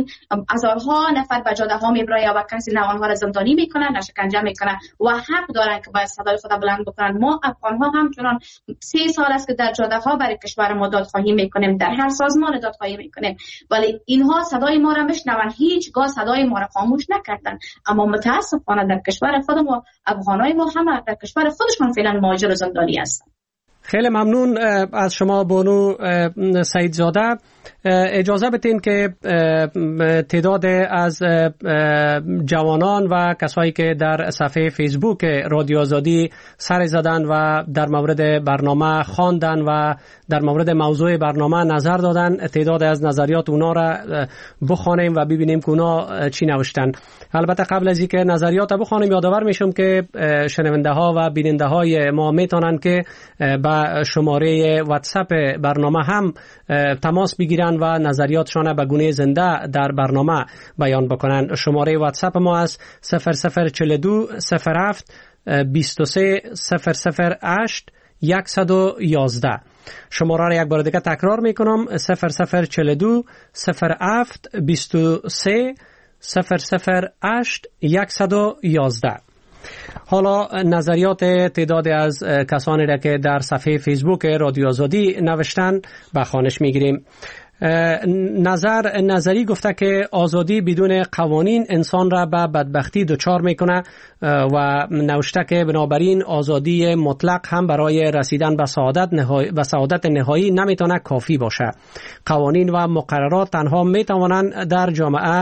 هزارها نفر به جاده ها میبرن و کسی نه آنها را زندانی میکنن، شکنجه میکنن و حق دارن که باید صدای خود بلند بکنن. ما افغان‌ها همچنان سه سال است که در جاده ها برای کشور ما دادخواهی میکنیم، در هر سازمان دادخواهی میکنیم، ولی اینها صدای ما را میشنون، هیچگاه صدای ما را خاموش نکردن. اما متاسفانه در کشور خود ما افغانای ما هم در کشور خودشون فعلا مهاجر و زندانی هستند. خیلی ممنون از شما بانو سعید زاده. اجازه بدین که تعداد از جوانان و کسایی که در صفحه فیسبوک رادیو آزادی سر زدن و در مورد برنامه خواندن و در مورد موضوع برنامه نظر دادن، تعداد از نظریات اونا را بخوانیم و ببینیم که اونا چی نوشتن. البته قبل از اینکه نظریات بخوانیم یادآور میشم که شنونده ها و بیننده های ما میتونن که با شماره واتساپ برنامه هم تماس بگیرن و نظریاتشان به گونه زنده در برنامه بیان بکنن. شماره واتساپ ما است صفر صفر چهل و دو صفر هفت بیست و سه صفر صفر هشت صد و یازده. شماره را یک بار دیگه تکرار میکنم، صفر صفر چهل و دو صفر هفت بیست و سه صفر صفر هشت صد و یازده. حالا نظریات تعداد از کسانی را که در صفحه فیسبوک رادیو آزادی نوشتن به خوانش میگیریم. نظر نظری گفته که آزادی بدون قوانین انسان را به بدبختی دچار میکنه و نوشته که بنابراین آزادی مطلق هم برای رسیدن به سعادت نهایی به سعادت نهایی نمیتونه کافی باشه. قوانین و مقررات تنها میتوانند در جامعه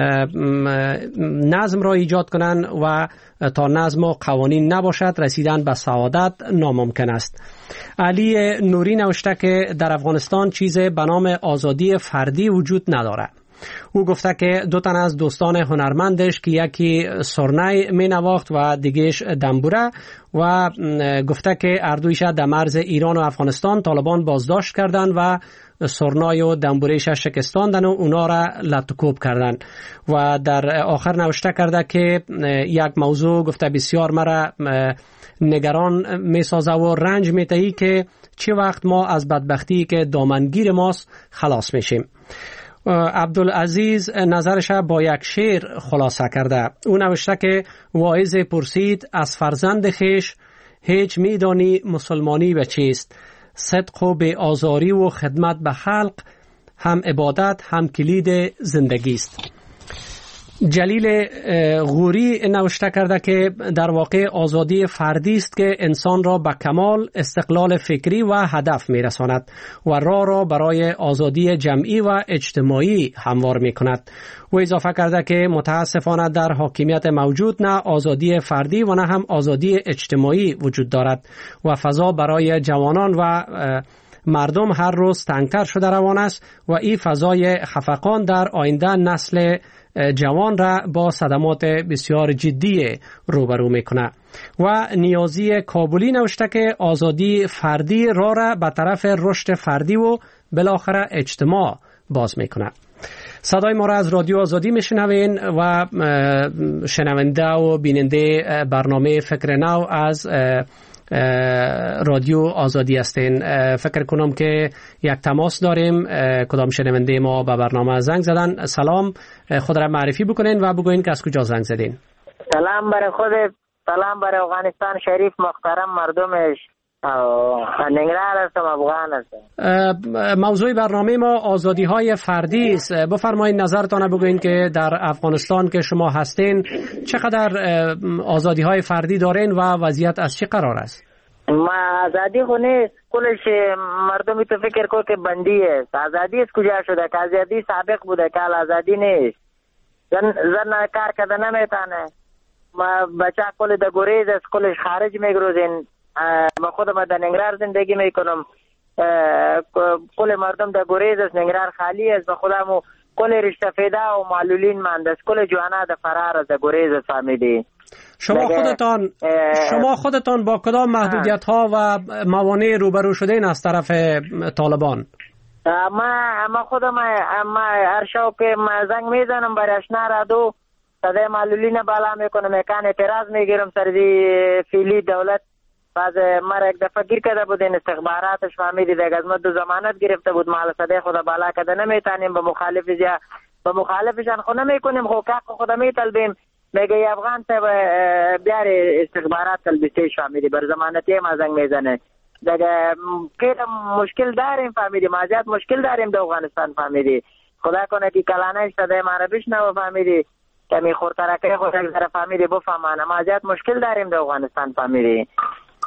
نظم را ایجاد کنند و تا نظم و قوانین نباشد رسیدن به سعادت ناممکن است. علی نوری نوشته که در افغانستان چیز به نام آزادی فردی وجود نداره. او گفته که دو تن از دوستان هنرمندش که یکی سرنای می نواخت و دیگهش دنبوره و گفته که اردویش در مرز ایران و افغانستان طالبان بازداشت کردند و سرنای و دنبوریش شکستاندن و اونا را لطکوب کردن. و در آخر نوشته کرده که یک موضوع گفته بسیار مرا نگران می سازه و رنج می دهی که چه وقت ما از بدبختی که دامنگیر ماست خلاص میشیم. عبدالعزیز نظرش با یک شعر خلاصه کرده. او نوشته که واعظ پرسید از فرزند خیش هیچ میدانی مسلمانی به چیست؟ صدق و به آزاری و خدمت به خلق هم عبادت هم کلید زندگی است. جلیل غوری نوشته کرده که در واقع آزادی فردی است که انسان را به کمال استقلال فکری و هدف میرساند و راه را برای آزادی جمعی و اجتماعی هموار میکند. و اضافه کرده که متاسفانه در حاکمیت موجود نه آزادی فردی و نه هم آزادی اجتماعی وجود دارد و فضا برای جوانان و مردم هر روز تنگتر شده روان است و این فضای خفقان در آینده نسل جوان را با صدمات بسیار جدی روبرو میکنه. و نیازی کابلی نوشته که آزادی فردی راه را به طرف رشد فردی و بالاخره اجتماع باز میکنه. صدای ما را از رادیو آزادی میشنوین و شنونده و بیننده برنامه فکر نو از رادیو آزادی هستین. فکر کنم که یک تماس داریم. کدام شنونده ما به برنامه زنگ زدن؟ سلام، خود را معرفی بکنین و بگوین که از کجا زنگ زدین. سلام برای خود، سلام برای افغانستان شریف محترم مردمش. ننگرهار هستم، افغان هستم. موضوع برنامه ما آزادی های فردی است. بفرمایید نظرتان بگوین که در افغانستان که شما هستین چقدر آزادی های فردی دارین و وضعیت از چه قرار است؟ ما آزادی خو نیست، کلش مردمی تو فکر کو که بندی است. آزادی از کجا شده که آزادی سابق بوده که آزادی نیست. زن زن کار کرده نمیتونه. ما بچه کل در گریز است، کلش خارج میگروزین. ما خودم در ننگرهار زندگی میکنم. کل مردم در گریز است، ننگرهار خالی است. ما خودمو کل رشته فیده و معلولین مانده است. کل جوانا در فرار است، در گریز است. فهمیدی؟ شما خودتان شما خودتان با کدام محدودیت ها و موانع روبرو شدین از طرف طالبان؟ ما ما خودم ما هر شب که ما زنگ میزنم برای اشنا را دو صدای معلولین بالا میکنم، یکان اعتراض میگیرم سر دی فیلی دولت. بعد مرا یک دفعه گیر کرده بود این استخباراتش، فهمیدی دیگه از ما دو ضمانت گرفته بود، مال صدای خدا بالا کرده نمیتونیم به مخالف یا به مخالفشان خود نمیکنیم، خو حق خود میطلبیم. میگه افغان ته بیار استخبارات تلبیسش، فهمیدی بر ضمانتی ما زنگ میزنه دیگه. که مشکل داریم فهمیدی، ما زیاد مشکل داریم در افغانستان فهمیدی. خدا کنه که کلانه صدای ما را بشنوه فهمیدی، کمی خورترکه خود یک ذره فهمیدی بفهمانه. ما زیاد مشکل داریم در افغانستان فهمیدی.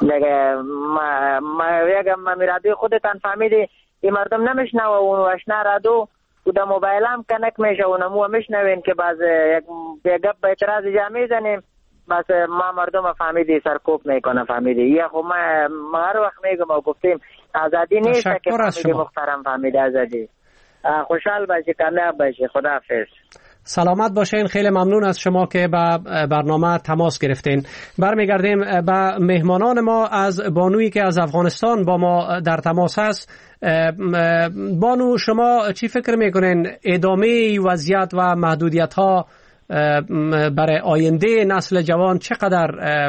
دیگه ما ما یگم ما میرادی خودتان فهمیدی این مردم نمیشنوه اون آشنا رادو و در موبایل هم کنک میشه و نمو میشنوین که باز یک گپ به اعتراض جا میزنیم بس ما مردم فهمیدی سرکوب میکنه فهمیدی یا خب ما, ما هر وقت میگم و گفتیم آزادی نیست که فهمیدی محترم فهمیدی آزادی. خوشحال باشی، کامیاب باشی، خداحافظ. سلامت باشین. خیلی ممنون از شما که به برنامه تماس گرفتین. برمیگردیم به مهمانان ما. از بانویی که از افغانستان با ما در تماس هست. بانو، شما چی فکر میکنین ادامه وضعیت و محدودیت ها برای آینده نسل جوان چقدر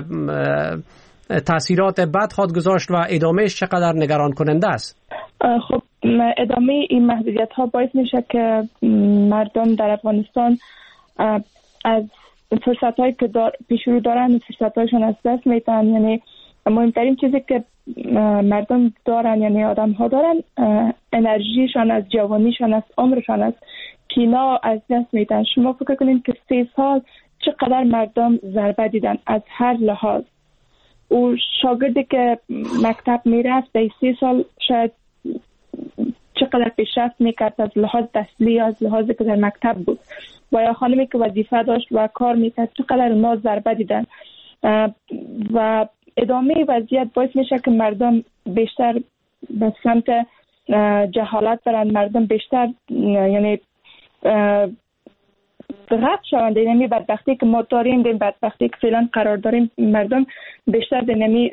تاثیرات بد خواهد گذاشت و ادامهش چقدر نگران کننده است؟ خب ادامه این محدودیت ها باعث میشه که مردم در افغانستان از فرصت هایی که دار پیش رو دارن فرصت هایشون از دست میتن. یعنی مهمترین چیزی که مردم دارن یعنی آدم ها دارن انرژیشان از جوانیشان از عمرشان است که اینا از دست میتن. شما فکر کنید که سه سال چقدر مردم ضربه دیدن از هر لحاظ. و شاگردی که مکتب میرفت در سه سال شاید چقدر پیشرفت میکرد از لحاظ دستلی از لحاظی که در مکتب بود و یا خانمی که وظیفه داشت و کار میکرد چقدر اونا ضربه دیدن. و ادامه وضعیت باعث میشه که مردم بیشتر به سمت جهالت برن، مردم بیشتر یعنی غرق شوند. اینمی بدبختی که ما داریم، این بدبختی که فعلا قرار داریم، مردم بیشتر دینمی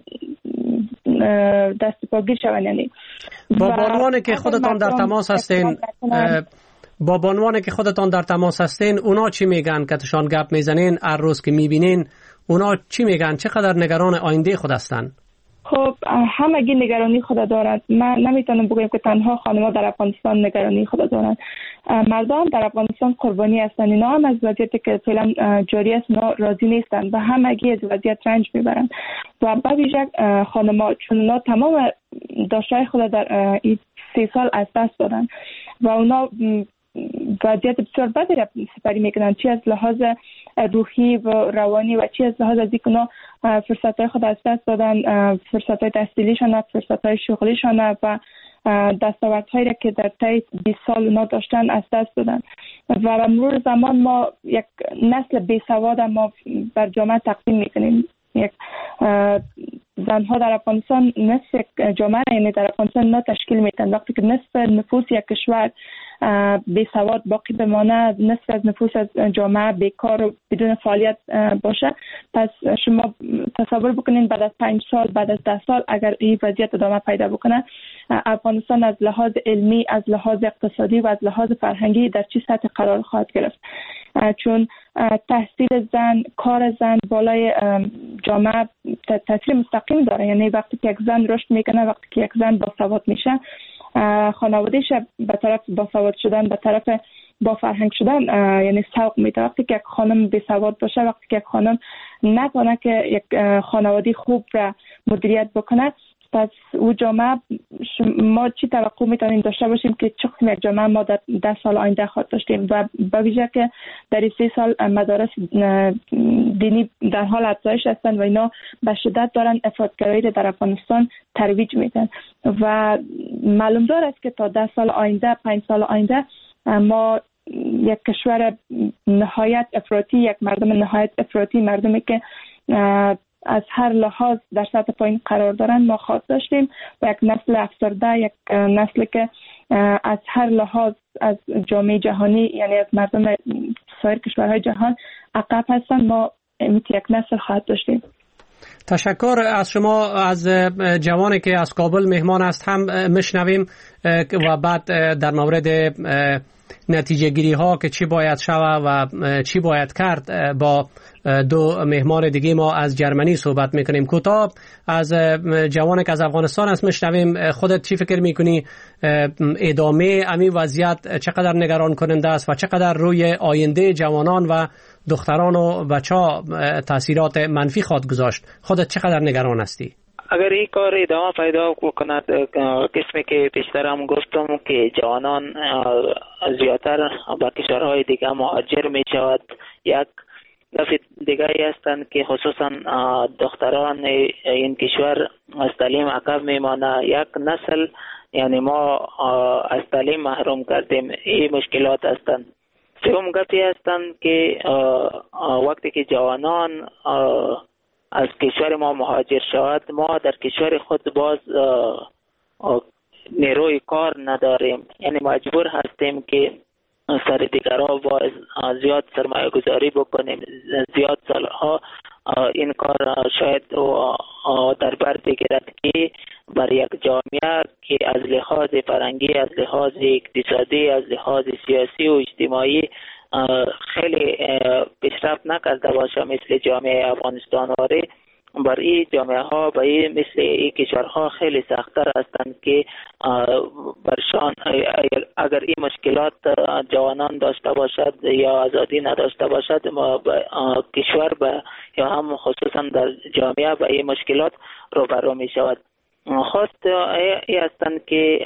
دست پاگیر شوند. یعنی با بانوانی که خودتان در تماس هستین با بانوانی که خودتان در تماس هستین اونا چی میگن که تشان گپ میزنین هر روز که میبینین؟ اونا چی میگن؟ چقدر نگران آینده خود هستن؟ خب همگی نگرانی خود دارند. من نمیتونم بگم که تنها خانم‌ها در افغانستان نگرانی خود دارند. مردم در افغانستان قربانی هستند. اینا هم از وضعیتی که فعلا جاری است اونا راضی نیستند و همگی از وضعیت رنج میبرند و به ویژه خانم‌ها، چون اونا تمام داشته‌های خود در این سه سال از دست دادن و اونا وضعیت بسیار بدی را سپری میکنن، چی از لحاظ روحی و روانی و چی از لحاظ از اینکه فرصتهای خود از دست دادن، فرصتهای تحصیلیشان، فرصتهای شغلیشان و دستاوردهایی را که در طی بیست سال اونا داشتن از دست دادن و به مرور زمان ما یک نسل بیسواد ما بر جامعه تقدیم میکنیم. یک زنها در افغانستان نصف جامعه یعنی در افغانستان اینا تشکیل میتن. وقتی که نصف نفوس یک کشور بی سواد باقی بمانه، نصف از نفوس از جامعه بیکار و بدون فعالیت باشه، پس شما تصور بکنین بعد از پنج سال، بعد از ده سال اگر این وضعیت ادامه پیدا بکنه، افغانستان از لحاظ علمی، از لحاظ اقتصادی و از لحاظ فرهنگی در چه سطح قرار خواهد گرفت؟ چون تحصیل زن، کار زن بالای جامعه تاثیر مستقیم داره. یعنی وقتی که یک زن رشد میکنه، وقتی که یک زن باسواد میشه، خانوادهش به طرف باسواد شدن، به طرف با فرهنگ شدن یعنی سوق میده. وقتی که یک خانم بیسواد باشه، وقتی که یک خانم نتونه که یک خانواده خوب را مدیریت بکنه، پس او جامعه ما چی توقع میتونیم داشته باشیم که چه قسم یک جامعه ما در ده سال آینده خواهد داشتیم؟ و با ویژه که در این سه سال مدارس دینی در حال افزایش هستند و اینا به شدت دارن افراطگرایی در افغانستان ترویج میدن و معلوم دار است که تا ده سال آینده، پنج سال آینده ما یک کشور نهایت افراطی، یک مردم نهایت افراطی، مردمی که از هر لحاظ در سطح پایین قرار دارن ما خواهد داشتیم و یک نسل افسرده، یک نسل که از هر لحاظ از جامعه جهانی یعنی از مردم سایر کشورهای جهان عقب هستن. ما یک نسل خواهد داشتیم. تشکر از شما. از جوانی که از کابل مهمان است هم میشنویم و بعد در مورد نتیجه گیری ها که چی باید شود و چی باید کرد با دو مهمان دیگه ما از جرمنی صحبت میکنیم. کوتاه از جوانی که از افغانستان است میشنویم. خودت چی فکر میکنی ادامه همین وضعیت چقدر نگران کننده است و چقدر روی آینده جوانان و دختران و بچه‌ها تاثیرات منفی خواهد گذاشت؟ خودت چقدر نگران هستی؟ اگر این کار ادامه پیدا کند، قسمی که پیشتر هم گفتم که جوانان زیادتر به کشورهای دیگه مهاجر می شود، یک گفت دیگری هستند که خصوصا دختران این کشور از تعلیم عقب میمانه. یک نسل یعنی ما از تعلیم محروم کردیم. این مشکلات هستند. سوم گپی هستند که وقتی که جوانان از کشور ما مهاجر شود، ما در کشور خود باز نیروی کار نداریم، یعنی مجبور هستیم که سر دیگرها باز زیاد سرمایه گذاری بکنیم. زیاد سالها این کار شاید در بر بگیرد که بر یک جامعه که از لحاظ فرهنگی، از لحاظ اقتصادی، از لحاظ سیاسی و اجتماعی خیلی پیشرفت نکرده باشه مثل جامعه افغانستان واره، بر این جامعه ها به این مثل این کشورها خیلی سخت‌تر هستند که برشان اگر این مشکلات جوانان داشته باشد یا آزادی نداشته باشد، کشور به یا هم خصوصا در جامعه به این مشکلات روبرو می شود. خواست ای هستند که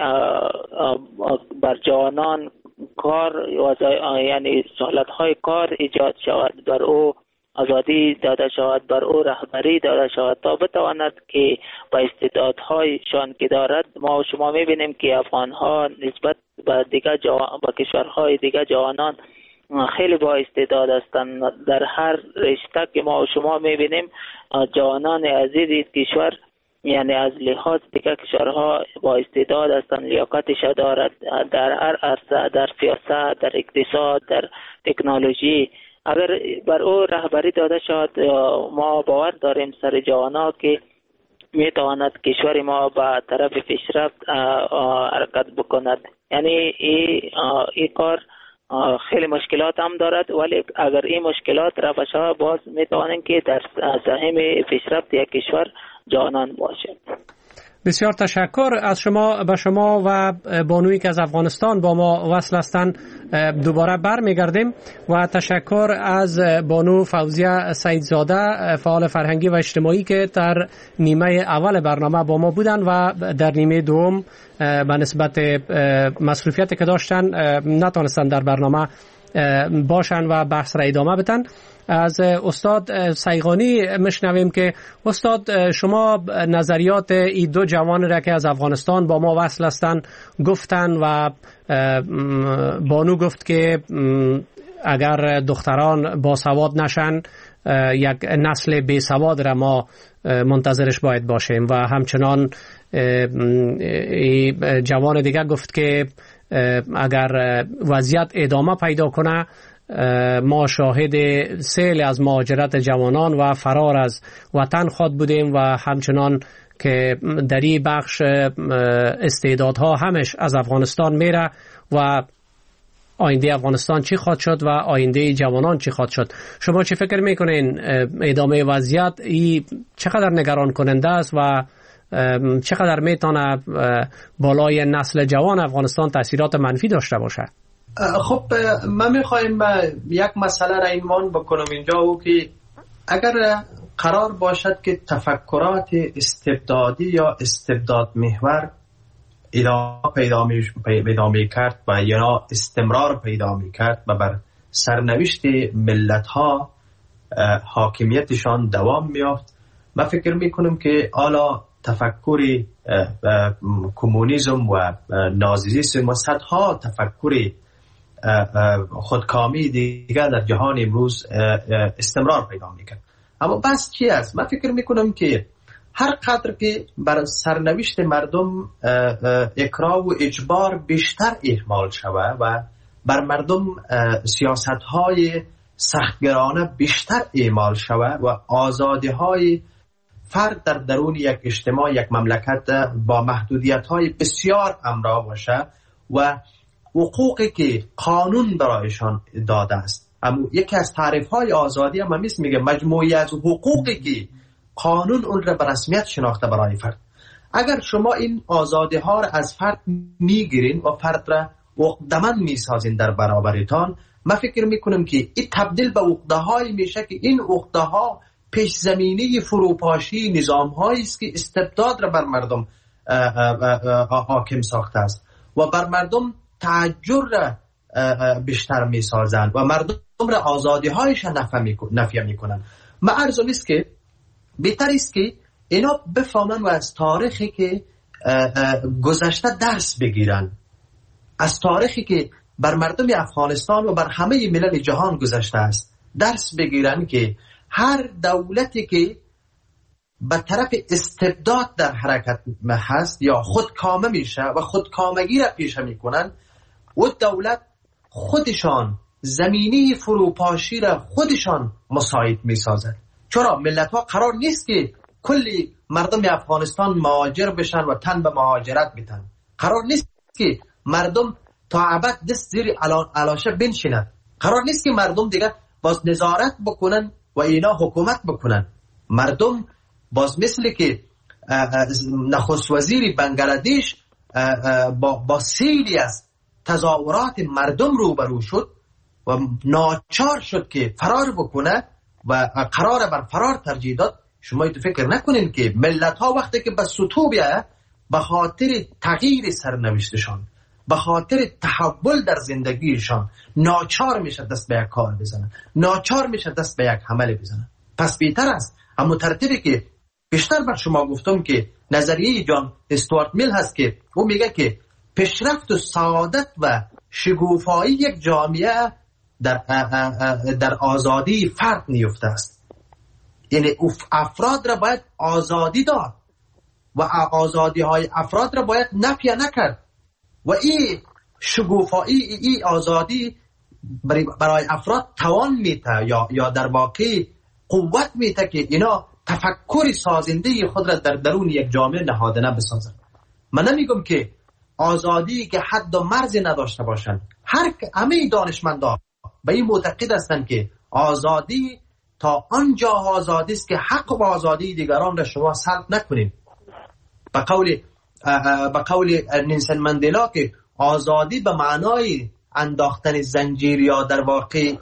بر جوانان کار یعنی سهولت‌های کار ایجاد شود، بر او آزادی داده شود، بر او رهبری داده شود تا بتواند که با استعدادهایشان که دارد. ما و شما می‌بینیم که افغان‌ها نسبت به دیگر جوان با کشورهای دیگر جوانان خیلی با استعداد هستند. در هر رشته که ما و شما می‌بینیم جوانان عزیز کشور یعنی از لحاظ دیگر کشورها با استعداد هستند، لیاقتش دارد در هر عرصه، در سیاست، در اقتصاد، در تکنولوژی. اگر بر او رهبری داده شد، ما باور داریم سر جوانا که میتواند کشور ما به طرف پیشرفت حرکت بکند. یعنی این کار خیلی مشکلات هم دارد، ولی اگر این مشکلات رفع شود باز میتوانیم که در سهم پیشرفت یک کشور جوانان باشد. بسیار تشکر از شما. به شما و بانویی که از افغانستان با ما وصل هستند دوباره برمیگردیم و تشکر از بانو فوزیه سیدزاده فعال فرهنگی و اجتماعی که در نیمه اول برنامه با ما بودن و در نیمه دوم به نسبت مصروفیتی که داشتن نتونستن در برنامه باشن و بحث را ادامه بدن. از استاد سیغانی مشنویم که استاد شما نظریات این دو جوان را که از افغانستان با ما وصل هستند گفتن و بانو گفت که اگر دختران باسواد نشن یک نسل بی سواد را ما منتظرش باید باشیم و همچنان جوان دیگه گفت که اگر وضعیت ادامه پیدا کنه ما شاهد سیل از مهاجرت جوانان و فرار از وطن خود بودیم و همچنان که در این بخش استعدادها همش از افغانستان میره و آینده افغانستان چی خواهد شد و آینده جوانان چی خواهد شد. شما چی فکر میکنین ادامه وضعیت ای چقدر نگران کننده است و چقدر میتونه بالای نسل جوان افغانستان تاثیرات منفی داشته باشه؟ خب من میخوایم یک مسئله را عنوان بکنم اینجا و که اگر قرار باشد که تفکرات استبدادی یا استبداد محور ادامه پیدا می کرد و یا استمرار پیدا می کرد و بر سرنوشت ملت ها حاکمیتشان دوام میافت، من فکر میکنم که حالا تفکر کمونیسم و نازیسم و صدها تفکر خودکامی دیگر در جهان امروز استمرار پیدا میکنه. اما بس چی است؟ من فکر میکنم که هر قدر که بر سرنوشت مردم اکراه و اجبار بیشتر اهمال شود و بر مردم سیاست های سختگرانه بیشتر اعمال شود و آزادی های فرد در درون یک اجتماع، یک مملکت با محدودیت های بسیار همراه باشه و حقوقی که قانون برایشان داده است. اما یکی از تعریف های آزادی هم همیست میگه مجموعی از حقوقی که قانون اون را به رسمیت شناخته برای فرد. اگر شما این آزادی ها را از فرد میگیرین و فرد را عقده‌مند میسازین در برابرتان، من فکر میکنم که این تبدیل به عقده های میشه که این عقده ها پیش زمینه فروپاشی نظام هایی است که استبداد را بر مردم حاکم ساخته است و بر مردم تعجر را بیشتر می سازند و مردم را آزادی هایش نفی میکنن. ما عرضم است که بهتر است که اینا بفهمن و از تاریخی که گذشته درس بگیرن، از تاریخی که بر مردم افغانستان و بر همه ملل جهان گذشته است درس بگیرن که هر دولتی که به طرف استبداد در حرکت هست یا خودکامه میشه و خودکامگی را پیشه میکنن، و دولت خودشان زمینی فروپاشی را خودشان مساعد میسازد. چرا ملت ها قرار نیست که کلی مردم افغانستان مهاجر بشن و تن به مهاجرت بتن. قرار نیست که مردم تا ابد دست زیر علاشه بنشینند. قرار نیست که مردم دیگه باز نظارت بکنن و اینا حکومت بکنن. مردم باز مثل که نخست وزیر بنگلادش با, با سیلی از تظاهرات مردم روبرو شد و ناچار شد که فرار بکنه و قرار بر فرار ترجیح داد. شما تو فکر نکنین که ملت ها وقتی که به سطوح بیایه به خاطر تغییر سرنوشتشان، به خاطر تحول در زندگیشان ناچار میشه دست به یک کار بزنن، ناچار میشه دست به یک عمل بزنن. پس بهتر است اما ترتیبی که بیشتر بر شما گفتم که نظریه جان استوارت میل هست که او میگه که پیشرفت و سعادت و شگوفایی یک جامعه در در آزادی فرد نیفته است. یعنی افراد را باید آزادی داد و آزادی های افراد را باید نفی نکرد و این شگوفایی این آزادی برای افراد توان میته یا یا در واقع قوت میته که اینا تفکر سازنده خود را در درون یک جامعه نهادینه بسازند. من نمیگم که آزادی که حد و مرزی نداشته باشند. هر همه دانشمندان به این معتقد هستند که آزادی تا آنجا آزادی است که حق و آزادی دیگران را شما سلب نکنید. به قول به قول نلسون ماندلا که آزادی به معنای انداختن زنجیر یا در واقع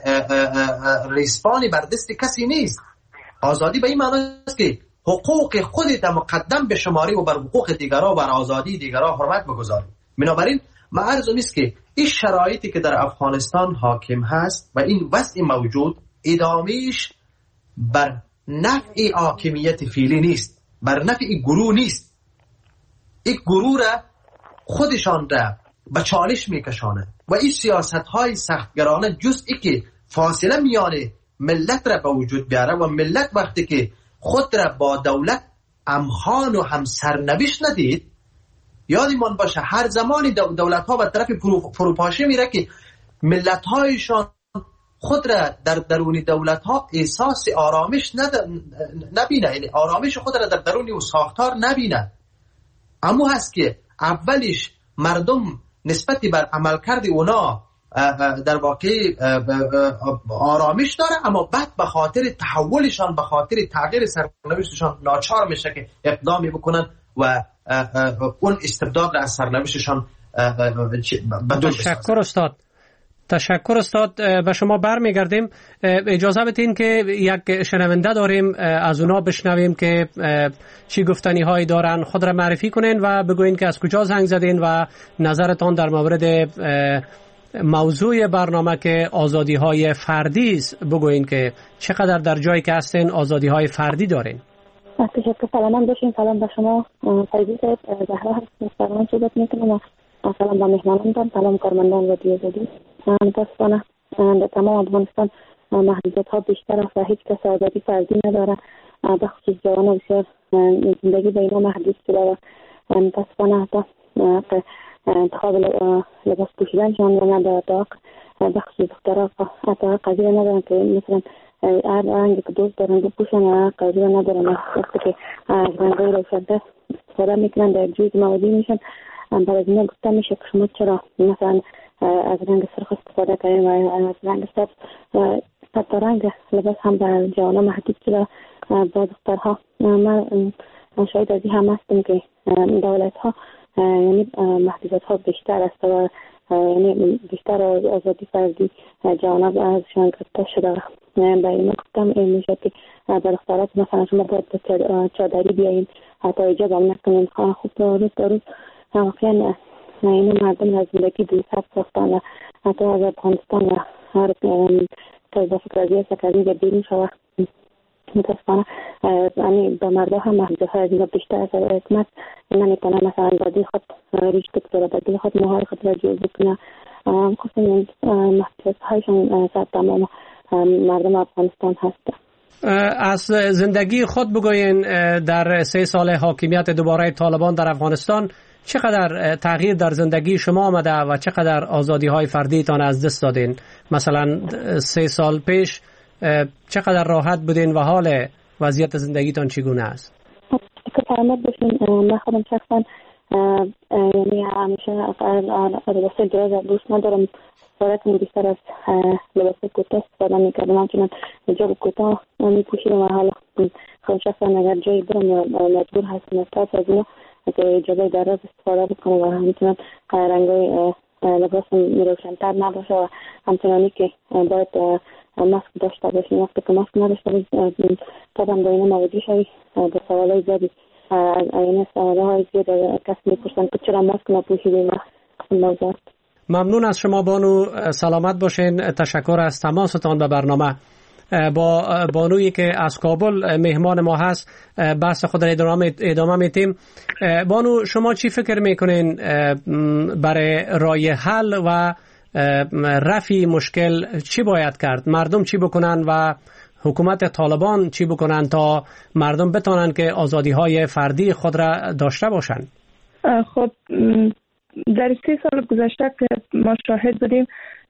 ریسپانی بر دست کسی نیست. آزادی به این معنی است که حقوق خودت مقدم به شماری و بر حقوق دیگران و بر آزادی دیگران حرمت بگذاری. بنابراین ما عرضم است که این شرایطی که در افغانستان حاکم هست و این وضع موجود ادامهش بر نفع حاکمیت فعلی نیست، بر نفع گروه نیست. این گروه را خودشان را به چالش میکشانه و این سیاست های سختگرانه جزئی که فاصله میان ملت را به وجود بیاره و ملت وقتی که خود را با دولت همخوان و هم سرنوشت ندید، یادمان باشه هر زمانی دولت ها به طرف فروپاشی میره که ملت هایشان خود را در درون دولت ها احساس آرامش نبینه، یعنی آرامش خود را در درون و ساختار نبینه. اما هست که اولش مردم نسبتی بر عملکرد اونا در واقع آرامش داره، اما بعد به خاطر تحولشان، به خاطر تغییر سرنوشتشان ناچار میشه که اقدامی بکنن و اون استبداد را از سرنوشتشان بدون بسازن. تشکر استاد. تشکر استاد. به شما برمیگردیم. اجازه بدین که یک شنونده داریم، از اونا بشنویم که چی گفتنی هایی دارن. خود را معرفی کنین و بگوین که از کجا زنگ زدین و نظرتان در مورد موضوع برنامه که آزادی های فردی است بگوین که چقدر در جایی که هستین آزادی های فردی دارین. تشکر. سلام داشتین. سلام به شما فیضی صاحب. زهرا هستم. سلام صحبت میکنم. سلام به مهمانان، سلام کارمندان و دیوزادی. متاسفانه در تمام افغانستان محدودیت ها بیشتر است و هیچ کس آزادی فردی نداره. به خصوص جوانان بسیار زندگی به اینا محدود شده و متاسفانه حتی انتخاب لباس پوشیدنشان و نداره. به خصوص دخترها حتی قضیه ندارن که مثلا هر رنگی که دوست دارن بپوشن و قضیه ندارن. وقتی که از رنگای روشن‌تر استفاده میکنن در جوز موادی میشن. برای اینا گفته میشه که شما چرا مثلا از رنگ سرخ استفاده کنید و از رنگ سبز. حتی رنگ لباس هم به جوانان محدود شده با دخترها. من شاید از این هم هستم که دولت ها یعنی محدودیت ها بیشتر است و یعنی بیشتر آزادی فردی جوانان ازشان گرفته شده. به این گفتم این میشه که در دخترات مثلا شما باید به چادری بیایین، حتی ایجاب هم نکنین. خوب روز تا روز واقعا این مردم از زندگی دور سب ساختن. حتی از افغانستان و هر تا اضافه کردی است که از اینجا بیرون شود. متاسفانه یعنی به مردا هم محدودهای از اینجا بیشتر از حکومت نمیتونه مثلا بادی خود ریشت بگذاره، بادی خود موهای خود را جور بکنه. خصوصا محدودیت‌هایشان سر تمام مردم افغانستان هست. از زندگی خود بگوین در سه سال حاکمیت دوباره طالبان در افغانستان چقدر تغییر در زندگی شما آمده و چقدر آزادی های فردیتان از دست دادین؟ مثلا سه سال پیش چقدر راحت بودین و حال وضعیت زندگیتان چگونه است؟ که سلامت باشین. من خودم شخصا یعنی همیشه لباس دراز دوست ندارم، صورتم بیشتر از لباس کوتاه استفاده میکردم، همچنان حجاب کوتاه میپوشیدم و حالا خودم شخصا اگر جایی برم یا مجبور هستم استفاده از اینا که حجاب دراز استفاده بکنم و همچنان رنگای لباسم روشن‌تر نباشه و همچنانی که باید ماسک داشته باشیم. وقتی که ماسک نداشته باشیم طبعا با اینا مواجه شوی به سوالای زیادی از این سوالهای زیاد کس میپرسن که چرا ماسک نپوشیدیم و قسم موضوعات. ممنون از شما بانو، سلامت باشین. تشکر از تماستان به برنامه. با بانویی که از کابل مهمان ما هست بحث خود را ادامه ادامه میتیم. بانو، شما چی فکر میکنین برای رای حل و رفع مشکل چی باید کرد؟ مردم چی بکنن و حکومت طالبان چی بکنن تا مردم بتونن که آزادی های فردی خود را داشته باشن؟ خب در سی سال گذشته که ما شاهد بودیم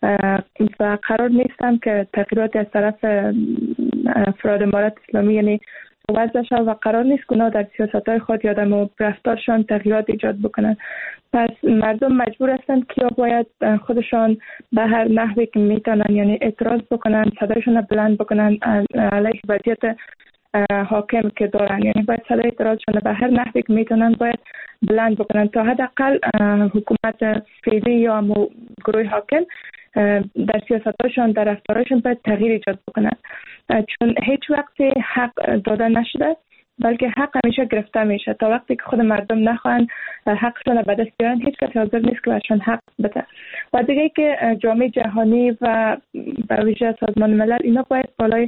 و قرار نیستم که تغییرات از طرف افراد امارت اسلامی یعنی وضع شد و قرار نیست که اونا در سیاست‌های خود یا در رفتارشان تغییرات ایجاد بکنن. پس مردم مجبور هستند که باید خودشان به هر نحوی که میتونن یعنی اعتراض بکنن، صدایشان بلند بکنن علیه وضعیت حاکم که دارن، یعنی باید صدای اعتراضشان به هر نحوی که میتونن باید بلند بکنن تا حداقل حکومت فعلی یا گروه حاکم در سیاستاشون در رفتارشون باید تغییر ایجاد بکنن، چون هیچ وقتی حق داده نشده بلکه حق همیشه گرفته میشه. تا وقتی که خود مردم نخواهند حقشون به دست بیارن هیچ کسی حاضر نیست که برشون حق بده. و دیگه که جامعه جهانی و به ویژه سازمان ملل اینا باید بالای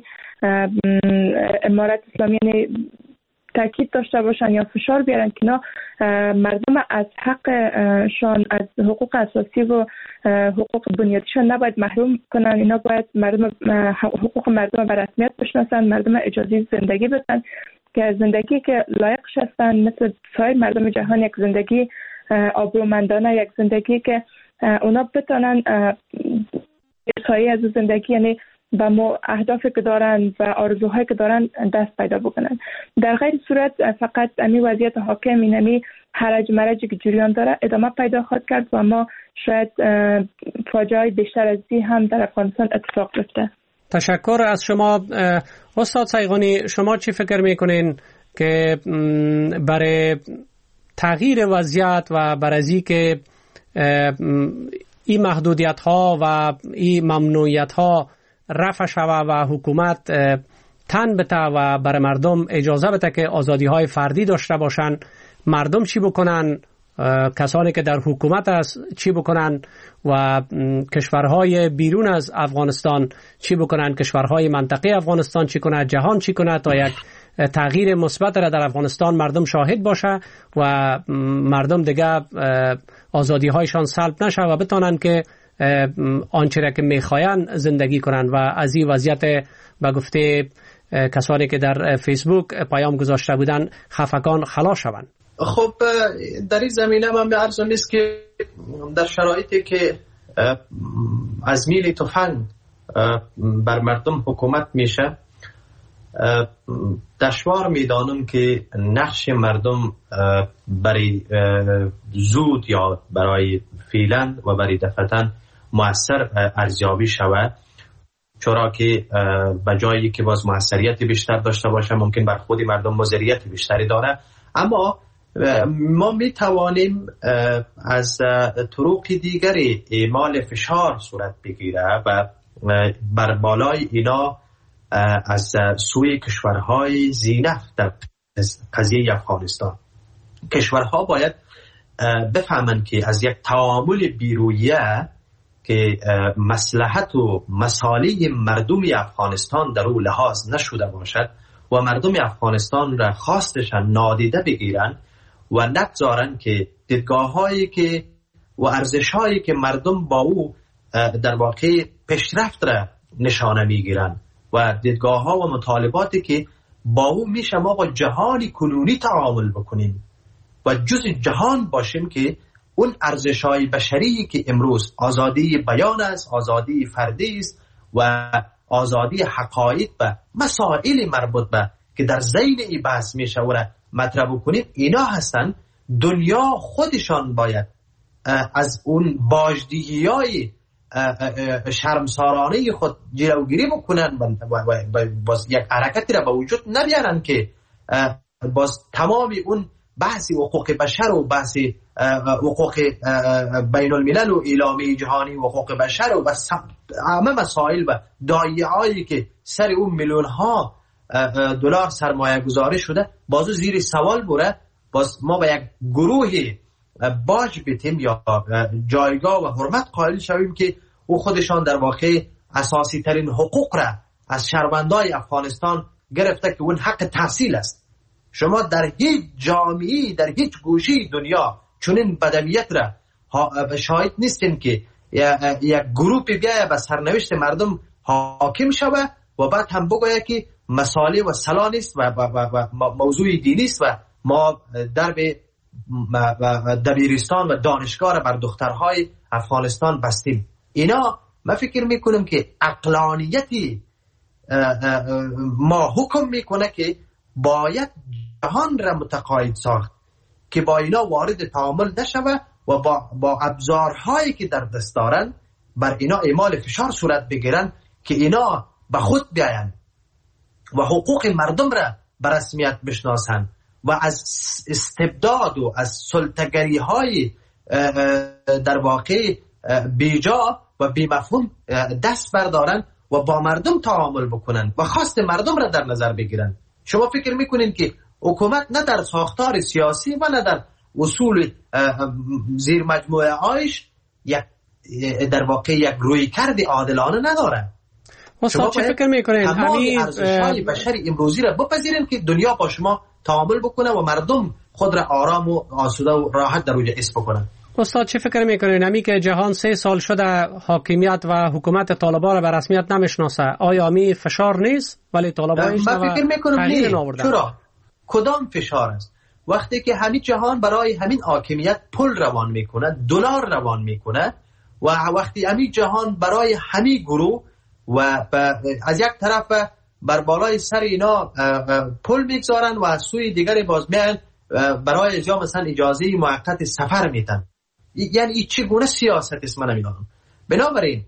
امارت اسلامی یعنی تاکید داشته باشن یا فشار بیارن که اینا مردم از حقشان از حقوق اساسی و حقوق بنیادیشان نباید محروم کنن. اینا باید مردم حقوق مردم به رسمیت بشناسن، مردم اجازه زندگی بدن که زندگی که لایقش هستن مثل سایر مردم جهان، یک زندگی آبرومندانه، یک زندگی که اونا بتونن سایه از زندگی یعنی با ما اهدافی که دارن و آرزوهایی که دارن دست پیدا بکنن. در غیر صورت فقط امی وضعیت حاکم اینمی حرج مرجی که جریان داره ادامه پیدا خواهد کرد و ما شاید فاجعه بیشتر از این هم در افغانستان اتفاق بیفته. تشکر از شما. استاد صیغانی، شما چی فکر میکنین که برای تغییر وضعیت و برای که این محدودیت ها و این ممنوعیت ها رفع شوه و حکومت تن بده و برای مردم اجازه بده که آزادی های فردی داشته باشن، مردم چی بکنن؟ کسانی که در حکومت است چی بکنن و کشورهای بیرون از افغانستان چی بکنن؟ کشورهای منطقه افغانستان چی کنه؟ جهان چی کنه تا یک تغییر مثبت را در افغانستان مردم شاهد باشه و مردم دیگه آزادی هایشان سلب نشه و بتونن که آنچه را که میخواین زندگی کنن و از این وضعیت به گفته کسانی که در فیسبوک پیام گذاشته بودن خفگان خلاص شوند. خب در این زمینه من به عرض نیست که در شرایطی که از میل تفنگ بر مردم حکومت میشه دشوار میدانم که نقش مردم برای زود یا برای فعلا و برای دفعتن مؤثر ارزیابی شود، چرا که به جایی که باز موثریت بیشتر داشته باشه ممکن بر خود مردم مضریت بیشتری داره، اما ما می توانیم از طرق دیگری اعمال فشار صورت بگیره و بر بالای اینا از سوی کشورهای ذی‌نفت در قضیه افغانستان. کشورها باید بفهمند که از یک تعامل بیرویه که مصلحت و مصالح مردم افغانستان در او لحاظ نشده باشد و مردم افغانستان را خواستشان نادیده بگیرن و نگذارن که دیدگاه هایی که و ارزش هایی که مردم با او در واقع پیشرفت را نشانه میگیرن و دیدگاه ها و مطالباتی که با او میشه ما با جهان کنونی تعامل بکنیم و جز جهان باشیم که اون ارزش های بشری که امروز آزادی بیان است، آزادی فردی است و آزادی حقایق و مسائل مربوط به که در ذیل این بحث میشه و را مطرح بکنیم، اینا هستن دنیا خودشان باید از اون باجدهی های شرمسارانه خود جلوگیری بکنن و باز یک حرکتی را به وجود نبیارن که باز تمامی اون بحثی حقوق بشر و بحثی حقوق بین الملل و اعلامیه جهانی و حقوق بشر و همه مسائل و دایعه‌ای که سر اون میلیون ها دلار سرمایه گذاری شده بازو زیر سوال بره، باز ما به یک گروه باج بیتیم یا جایگاه و حرمت قائل شویم که او خودشان در واقع اساسی ترین حقوق را از شهروندان افغانستان گرفته که اون حق تحصیل است. شما در هیچ جامعه در هیچ گوشه دنیا چنین بدویت را شاهد نیستین که یک گروه بیایه به سرنوشت مردم حاکم شوه و بعد هم بگویه که مسائل و سلا نیست و, و, و, و موضوع دینی است و ما درب دبیرستان و دانشگاه را بر دخترهای افغانستان بستیم. اینا من فکر میکنم که عقلانیتی ما حکم میکنه که باید جهان را متقاعد ساخت که با اینا وارد تعامل نشوه و با, با ابزارهایی که در دست دارن بر اینا اعمال فشار صورت بگیرن که اینا به خود بیاین و حقوق مردم را به رسمیت بشناسن و از استبداد و از سلطه‌گری های در واقع بیجا و بی‌مفهوم دست بردارن و با مردم تعامل بکنن و خواست مردم را در نظر بگیرن. شما فکر میکنین که حکومت نه در ساختار سیاسی و نه در اصول زیر مجموعه هایش یک در واقع یک رویکرد عادلانه نداره؟ شما چه فکر میکنین همین ارزش‌های بشری امروزی را بپذیرین که دنیا با شما تعامل بکنه و مردم خود را آرام و آسوده و راحت در اونجا حس بکنن؟ استاد چه فکر میکنین همی که جهان سه سال شده حاکمیت و حکومت طالبان را به رسمیت نمیشناسه، آیا می فشار نیست ولی طالبان من فکر میکنم نه. چرا؟ کدام فشار است؟ وقتی که همین جهان برای همین حاکمیت پول روان میکنه، دلار روان میکنه و وقتی همین جهان برای همین گروه و از یک طرف بر بالای سر اینا پول میگذارن و از سوی دیگری باز میان برای اجرا مثلا اجازه موقت سفر میدن. یعنی این چگونه سیاست است من نمیدونم. بنابراین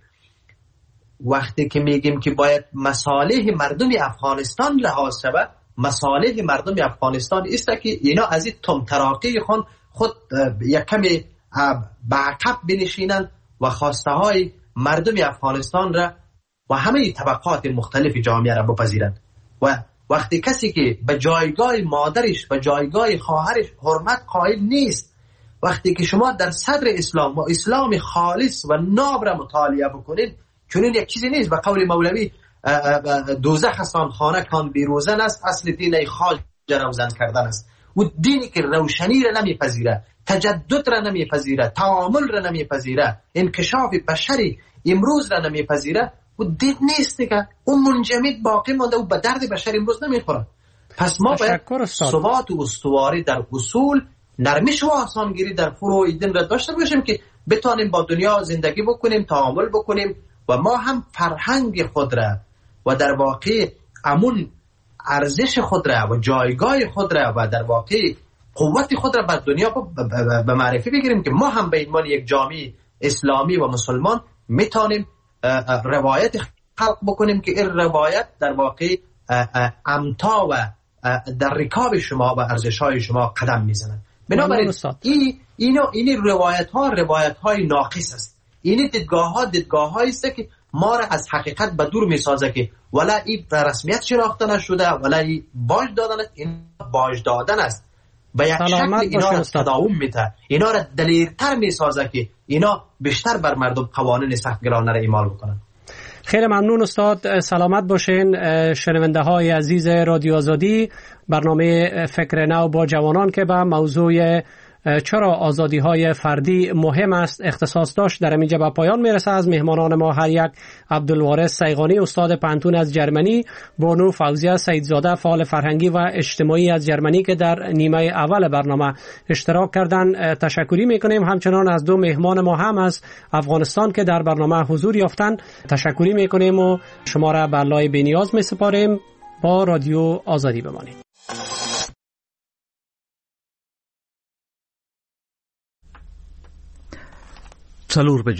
وقتی که میگیم که باید مصالح مردم افغانستان لحاظ شود، مصالح مردم افغانستان است که اینا از این تمتراقی خود خود یک کمی به عقب بنشینن و خواسته های مردم افغانستان را و همه طبقات مختلف جامعه را بپذیرند. و وقتی کسی که به جایگاه مادرش و جایگاه خواهرش حرمت قائل نیست، وقتی که شما در صدر اسلام و اسلام خالص و ناب را مطالعه بکنید، چون این یک چیزی نیست. به قول مولوی دوزخ هستان خانه کان بیروزن است، اصل دین خاج روزن کردن است. و دینی که روشنی را نمیپذیره، تجدد را نمیپذیره، تعامل را نمیپذیره، انکشاف بشری امروز را نمیپذیره، و دین نیست دیگه. اون منجمد باقی مانده و به درد بشر امروز نمیخوره. پس ما باید ثبات و استواری در اصول، نرمش و آسانگیری در فروع دین را داشته باشیم که بتانیم با دنیا زندگی بکنیم، تعامل بکنیم و ما هم فرهنگ خود را و در واقع امون ارزش خود را و جایگاه خود را و در واقع قوت خود را بر دنیا به معرفی بگیریم که ما هم به عنوان یک جامعه اسلامی و مسلمان میتونیم روایت خلق بکنیم که این روایت در واقع امتا و در رکاب شما و ارزش‌های شما قدم میزنند. بنابراین این اینو این روایت ها روایت های ناقص است. این دیدگاه ها دیدگاه هایی است که ما را از حقیقت به دور میسازه که ولا این رسمیت شناخته نشده ولا این باج دادن است. این باج دادن است به یک شکل اینا را تداوم میده، اینا را دلیرتر میسازه که اینا بیشتر بر مردم قوانین سختگیرانه را اعمال بکنن. خیلی ممنون استاد، سلامت باشین. شنونده های عزیز رادیو آزادی، برنامه فکر نو با جوانان که به موضوع چرا آزادی های فردی مهم است اختصاص داشت در اینجا به پایان میرسه. از مهمانان ما هر یک عبدالوارث سیغانی استاد پانتون از جرمنی، بانو فوزیه سیدزاده فعال فرهنگی و اجتماعی از جرمنی که در نیمه اول برنامه اشتراک کردن تشکری میکنیم. همچنان از دو مهمان ما هم از افغانستان که در برنامه حضور یافتن تشکری میکنیم و شما را به لای بینیاز میسپاریم. با رادیو آزادی بمانید. سلور